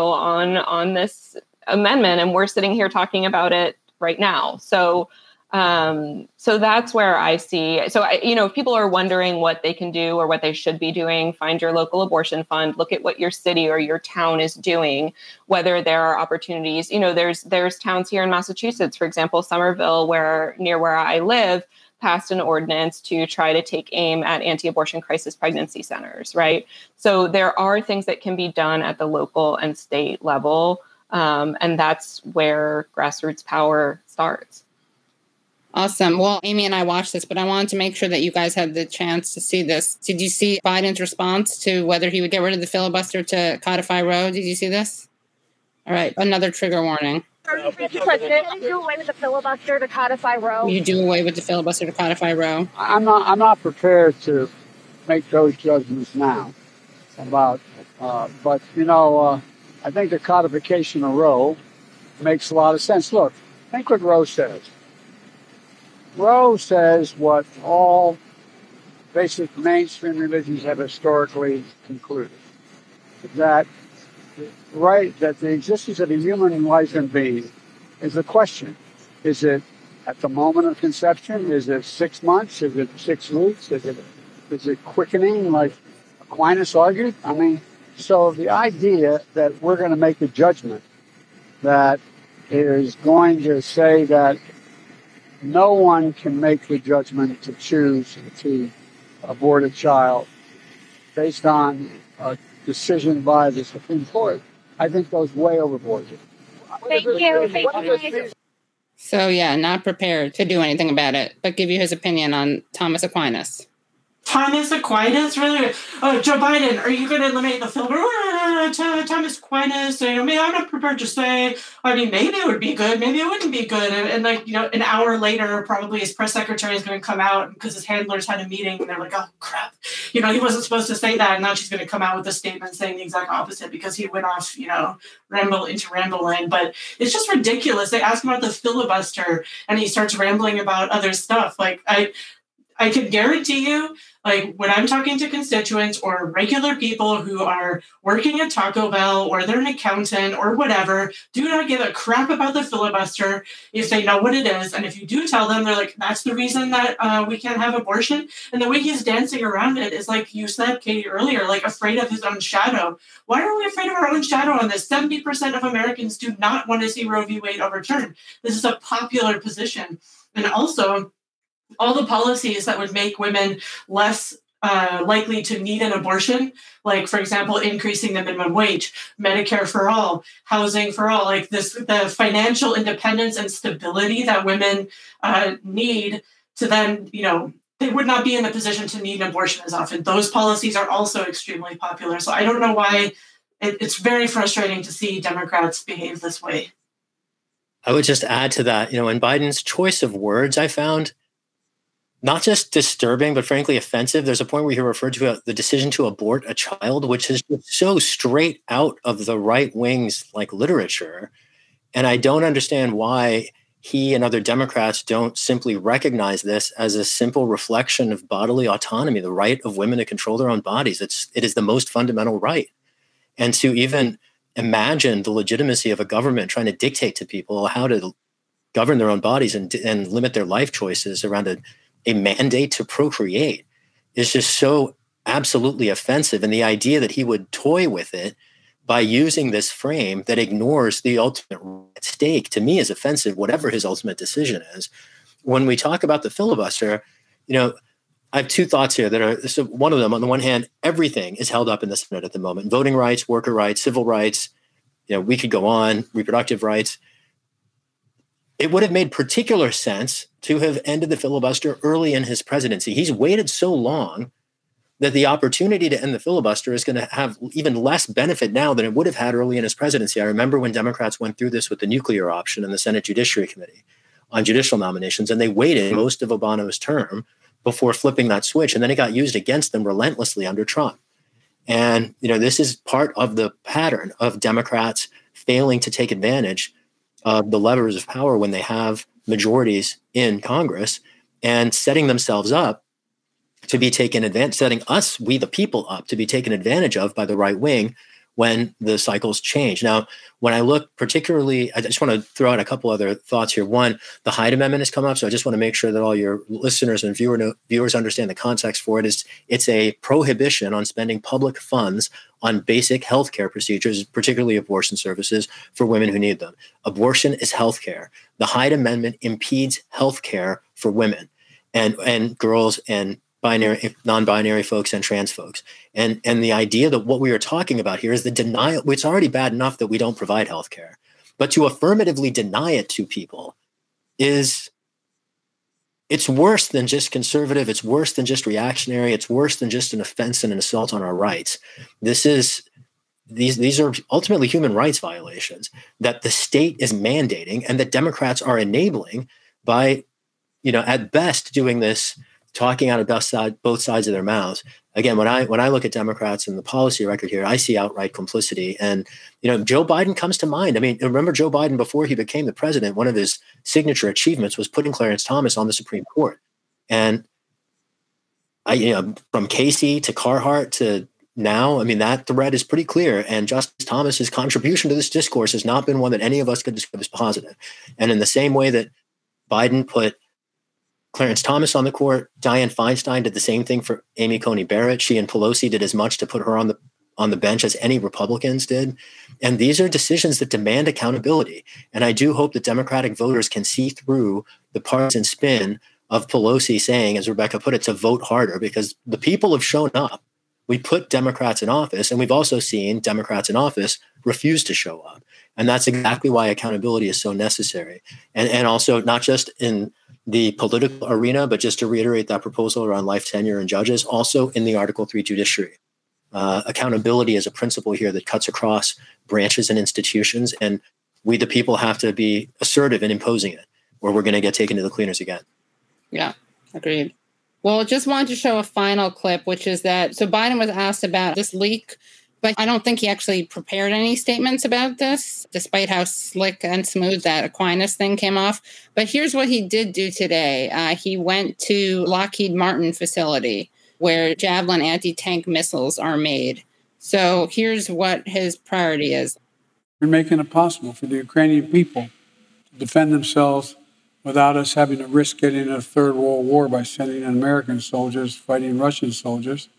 D: on this amendment. And we're sitting here talking about it right now. So that's where I see. So, if people are wondering what they can do or what they should be doing, find your local abortion fund, look at what your city or your town is doing, whether there are opportunities. There's towns here in Massachusetts, for example, Somerville, near where I live, passed an ordinance to try to take aim at anti-abortion crisis pregnancy centers, right? So there are things that can be done at the local and state level. And that's where grassroots power starts.
C: Awesome. Well, Amy and I watched this, but I wanted to make sure that you guys had the chance to see this. Did you see Biden's response to whether he would get rid of the filibuster to codify Roe? Did you see this? All right. Another trigger warning.
E: Mr. President, you do away with the filibuster to codify Roe.
C: You do away with the filibuster to codify Roe.
F: I'm not prepared to make those judgments now about, but I think the codification of Roe makes a lot of sense. Look, think what Roe says. Roe says what all basic mainstream religions have historically concluded, that that the existence of a human life and being is a question. Is it at the moment of conception? Is it 6 months? Is it 6 weeks? Is it quickening, like Aquinas argued? I mean, so the idea that we're going to make a judgment that is going to say that no one can make the judgment to choose to abort a child based on a decision by the Supreme Court, I think goes way overboard.
E: Thank you.
C: So, yeah, not prepared to do anything about it, but give you his opinion on Thomas Aquinas.
G: Thomas Aquinas, really? Joe Biden, are you going to eliminate the filibuster? Thomas Aquinas, I'm not prepared to say. I mean, maybe it would be good, maybe it wouldn't be good. And like, an hour later, probably his press secretary is going to come out because his handlers had a meeting and they're like, oh, crap. He wasn't supposed to say that. And now she's going to come out with a statement saying the exact opposite because he went off, rambling. But it's just ridiculous. They ask him about the filibuster and he starts rambling about other stuff. Like, I could guarantee you, like when I'm talking to constituents or regular people who are working at Taco Bell or they're an accountant or whatever, do not give a crap about the filibuster if they know what it is. And if you do tell them, they're like, that's the reason that we can't have abortion. And the way he's dancing around it is like you said, Katie, earlier, like afraid of his own shadow. Why are we afraid of our own shadow on this? 70% of Americans do not want to see Roe v. Wade overturned. This is a popular position. And also, all the policies that would make women less likely to need an abortion, like, for example, increasing the minimum wage, Medicare for all, housing for all, like the financial independence and stability that women need to then, they would not be in the position to need an abortion as often. Those policies are also extremely popular. So I don't know why it's very frustrating to see Democrats behave this way.
H: I would just add to that, in Biden's choice of words, I found not just disturbing, but frankly offensive. There's a point where he referred to the decision to abort a child, which is just so straight out of the right wing's literature. And I don't understand why he and other Democrats don't simply recognize this as a simple reflection of bodily autonomy, the right of women to control their own bodies. It is the most fundamental right. And to even imagine the legitimacy of a government trying to dictate to people how to govern their own bodies and limit their life choices around a mandate to procreate is just so absolutely offensive. And the idea that he would toy with it by using this frame that ignores the ultimate at stake, to me, is offensive, whatever his ultimate decision is. When we talk about the filibuster, I have two thoughts here that are, so one of them, on the one hand, everything is held up in the Senate at the moment. Voting rights, worker rights, civil rights, we could go on, reproductive rights. It would have made particular sense to have ended the filibuster early in his presidency. He's waited so long that the opportunity to end the filibuster is going to have even less benefit now than it would have had early in his presidency. I remember when Democrats went through this with the nuclear option in the Senate Judiciary Committee on judicial nominations, and they waited most of Obama's term before flipping that switch, and then it got used against them relentlessly under Trump. And this is part of the pattern of Democrats failing to take advantage of the levers of power when they have majorities in Congress and setting themselves up to be taken advantage, setting us, we the people, up to be taken advantage of by the right wing when the cycles change. Now, when I look particularly, I just want to throw out a couple other thoughts here. One, the Hyde Amendment has come up, so I just want to make sure that all your listeners and viewers understand the context for it. It's a prohibition on spending public funds on basic healthcare procedures, particularly abortion services for women who need them. Abortion is healthcare. The Hyde Amendment impedes healthcare for women and girls and non-binary folks and trans folks. And the idea that what we are talking about here is the denial. It's already bad enough that we don't provide healthcare, but to affirmatively deny it to people it's worse than just conservative. It's worse than just reactionary. It's worse than just an offense and an assault on our rights. These are ultimately human rights violations that the state is mandating and that Democrats are enabling by, at best doing this, talking out of both sides of their mouths. Again, when I look at Democrats and the policy record here, I see outright complicity. And, Joe Biden comes to mind. I mean, remember Joe Biden, before he became the president, one of his signature achievements was putting Clarence Thomas on the Supreme Court. And from Casey to Carhart to now, I mean, that thread is pretty clear. And Justice Thomas's contribution to this discourse has not been one that any of us could describe as positive. And in the same way that Biden put Clarence Thomas on the court, Dianne Feinstein did the same thing for Amy Coney Barrett. She and Pelosi did as much to put her on the bench as any Republicans did. And these are decisions that demand accountability. And I do hope that Democratic voters can see through the partisan spin of Pelosi saying, as Rebecca put it, to vote harder, because the people have shown up. We put Democrats in office, and we've also seen Democrats in office refuse to show up. And that's exactly why accountability is so necessary. And also not just in the political arena, but just to reiterate that proposal around life tenure and judges, also in the Article 3 judiciary. Accountability is a principle here that cuts across branches and institutions, and we, the people, have to be assertive in imposing it, or we're going to get taken to the cleaners again.
C: Yeah, agreed. Well, just wanted to show a final clip, which is that, so Biden was asked about this leak, but I don't think he actually prepared any statements about this, despite how slick and smooth that Aquinas thing came off. But here's what he did do today. He went to Lockheed Martin facility, where Javelin anti-tank missiles are made. So here's what his priority is.
I: We're making it possible for the Ukrainian people to defend themselves without us having to risk getting a third world war by sending in American soldiers fighting Russian soldiers.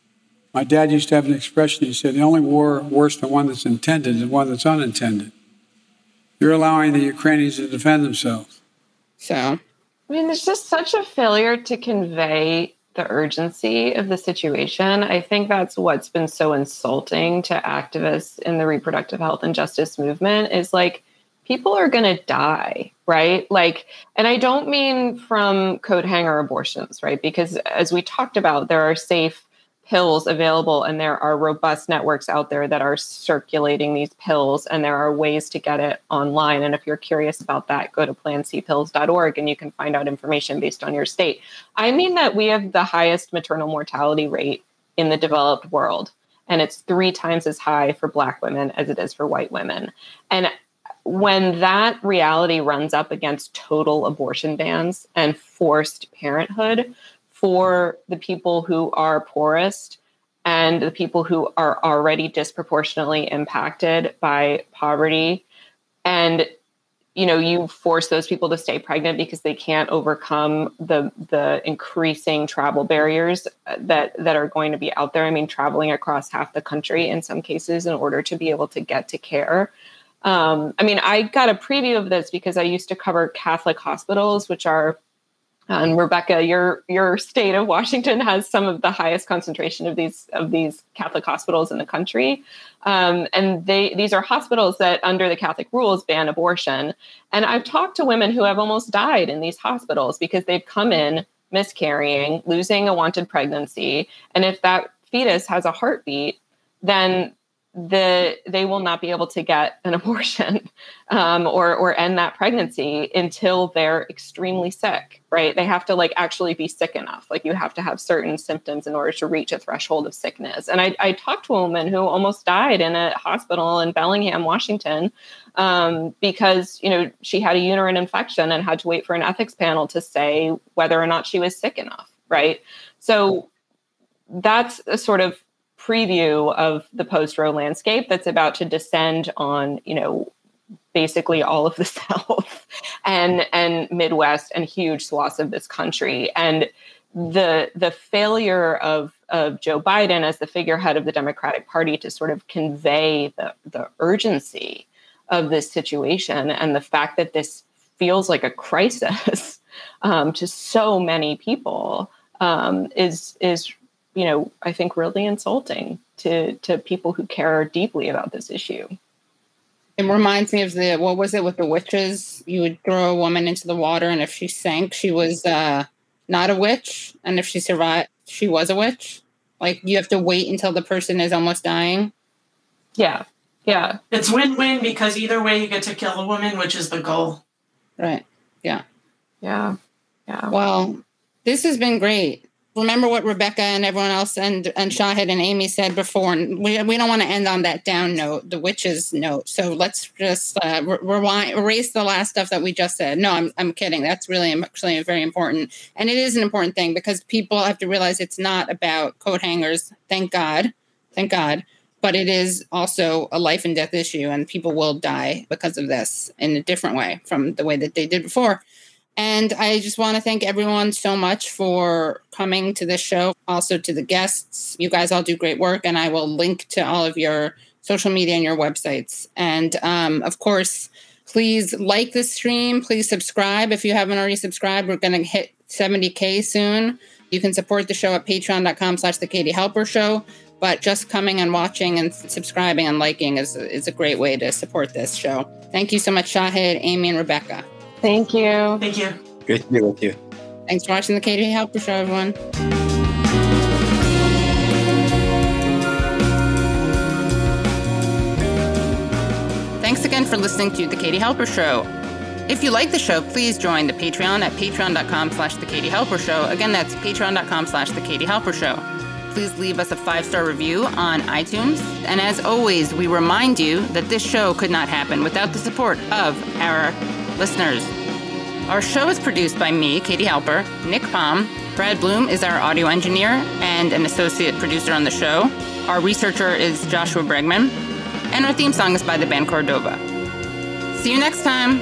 I: My dad used to have an expression. He said, the only war worse than one that's intended is one that's unintended. You're allowing the Ukrainians to defend themselves.
C: So,
D: I mean, there's just such a failure to convey the urgency of the situation. I think that's what's been so insulting to activists in the reproductive health and justice movement is like, people are going to die, right? Like, and I don't mean from coat hanger abortions, right? Because as we talked about, there are safe pills available and there are robust networks out there that are circulating these pills, and there are ways to get it online. And if you're curious about that, go to plancpills.org and you can find out information based on your state. I mean that we have the highest maternal mortality rate in the developed world, and it's 3 times as high for Black women as it is for white women. And when that reality runs up against total abortion bans and forced parenthood for the people who are poorest and the people who are already disproportionately impacted by poverty, and you force those people to stay pregnant because they can't overcome the increasing travel barriers that are going to be out there. I mean, traveling across half the country in some cases in order to be able to get to care. I mean, I got a preview of this because I used to cover Catholic hospitals, which are, and Rebecca, your state of Washington has some of the highest concentration of these Catholic hospitals in the country. And these are hospitals that under the Catholic rules ban abortion. And I've talked to women who have almost died in these hospitals because they've come in miscarrying, losing a wanted pregnancy. And if that fetus has a heartbeat, then they will not be able to get an abortion or end that pregnancy until they're extremely sick, right? They have to actually be sick enough. You have to have certain symptoms in order to reach a threshold of sickness. And I talked to a woman who almost died in a hospital in Bellingham, Washington, because, she had a uterine infection and had to wait for an ethics panel to say whether or not she was sick enough, right? So that's a sort of preview of the post-Roe landscape that's about to descend on, basically all of the South and Midwest and huge swaths of this country. And the failure of Joe Biden as the figurehead of the Democratic Party to sort of convey the urgency of this situation and the fact that this feels like a crisis to so many people is I think really insulting to people who care deeply about this issue.
C: It reminds me of what was it with the witches? You would throw a woman into the water, and if she sank, she was not a witch. And if she survived, she was a witch. You have to wait until the person is almost dying.
D: Yeah. Yeah.
G: It's win-win because either way you get to kill a woman, which is the goal.
C: Right. Yeah.
D: Yeah. Yeah.
C: Well, this has been great. Remember what Rebecca and everyone else and Shahid and Amy said before. And we don't want to end on that down note, the witches note. So let's just erase the last stuff that we just said. No, I'm kidding. That's really actually very important. And it is an important thing because people have to realize it's not about coat hangers. Thank God. thank God. But it is also a life and death issue, and people will die because of this in a different way from the way that they did before. And I just want to thank everyone so much for coming to this show. Also to the guests. You guys all do great work, and I will link to all of your social media and your websites. And of course, please like this stream. Please subscribe if you haven't already subscribed. We're going to hit 70K soon. You can support the show at patreon.com/The Katie Halper Show. But just coming and watching and subscribing and liking is a great way to support this show. Thank you so much, Shahid, Amy, and Rebecca.
D: Thank you.
G: Thank you.
H: Great to be with you.
C: Thanks for watching the Katie Halper Show, everyone. Thanks again for listening to The Katie Halper Show. If you like the show, please join the Patreon at patreon.com/The Katie Halper Show. Again, that's patreon.com/The Katie Halper Show. Please leave us a 5-star review on iTunes. And as always, we remind you that this show could not happen without the support of our listeners. Our show is produced by me, Katie Halper, Nick Palm. Brad Bloom is our audio engineer and an associate producer on the show. Our researcher is Joshua Bregman. And our theme song is by the band Cordova. See you next time.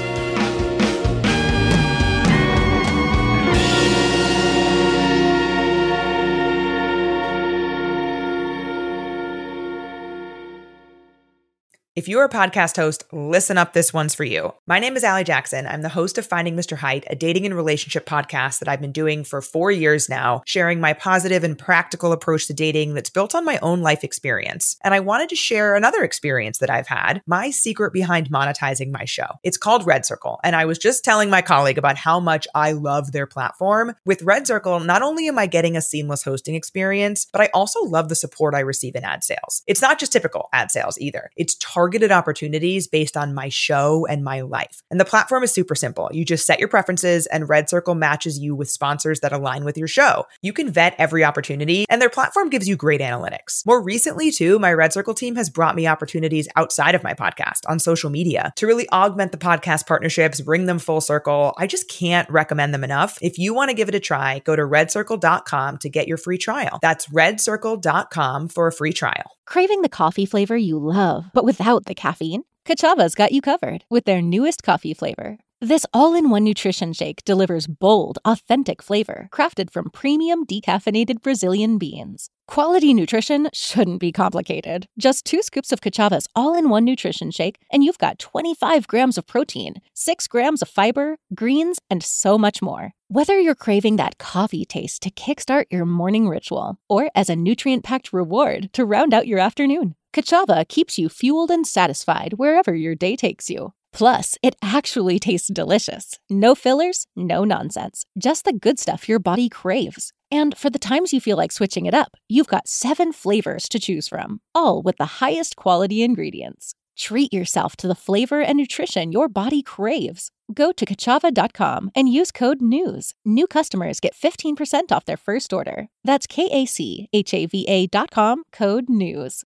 B: If you're a podcast host, listen up, this one's for you. My name is Allie Jackson. I'm the host of Finding Mr. Height, a dating and relationship podcast that I've been doing for 4 years now, sharing my positive and practical approach to dating that's built on my own life experience. And I wanted to share another experience that I've had, my secret behind monetizing my show. It's called Red Circle, and I was just telling my colleague about how much I love their platform. With Red Circle, not only am I getting a seamless hosting experience, but I also love the support I receive in ad sales. It's not just typical ad sales either. It's targeted opportunities based on my show and my life. And the platform is super simple. You just set your preferences and Red Circle matches you with sponsors that align with your show. You can vet every opportunity and their platform gives you great analytics. More recently too, my Red Circle team has brought me opportunities outside of my podcast on social media to really augment the podcast partnerships, bring them full circle. I just can't recommend them enough. If you want to give it a try, go to redcircle.com to get your free trial. That's redcircle.com for a free trial.
J: Craving the coffee flavor you love, but without the caffeine? Kachava's got you covered with their newest coffee flavor. This all-in-one nutrition shake delivers bold, authentic flavor crafted from premium decaffeinated Brazilian beans. Quality nutrition shouldn't be complicated. Just 2 scoops of Kachava's all-in-one nutrition shake, and you've got 25 grams of protein, 6 grams of fiber, greens, and so much more. Whether you're craving that coffee taste to kickstart your morning ritual, or as a nutrient-packed reward to round out your afternoon, Kachava keeps you fueled and satisfied wherever your day takes you. Plus, it actually tastes delicious. No fillers, no nonsense. Just the good stuff your body craves. And for the times you feel like switching it up, you've got 7 flavors to choose from, all with the highest quality ingredients. Treat yourself to the flavor and nutrition your body craves. Go to Kachava.com and use code NEWS. New customers get 15% off their first order. That's KACHAVA.com, code NEWS.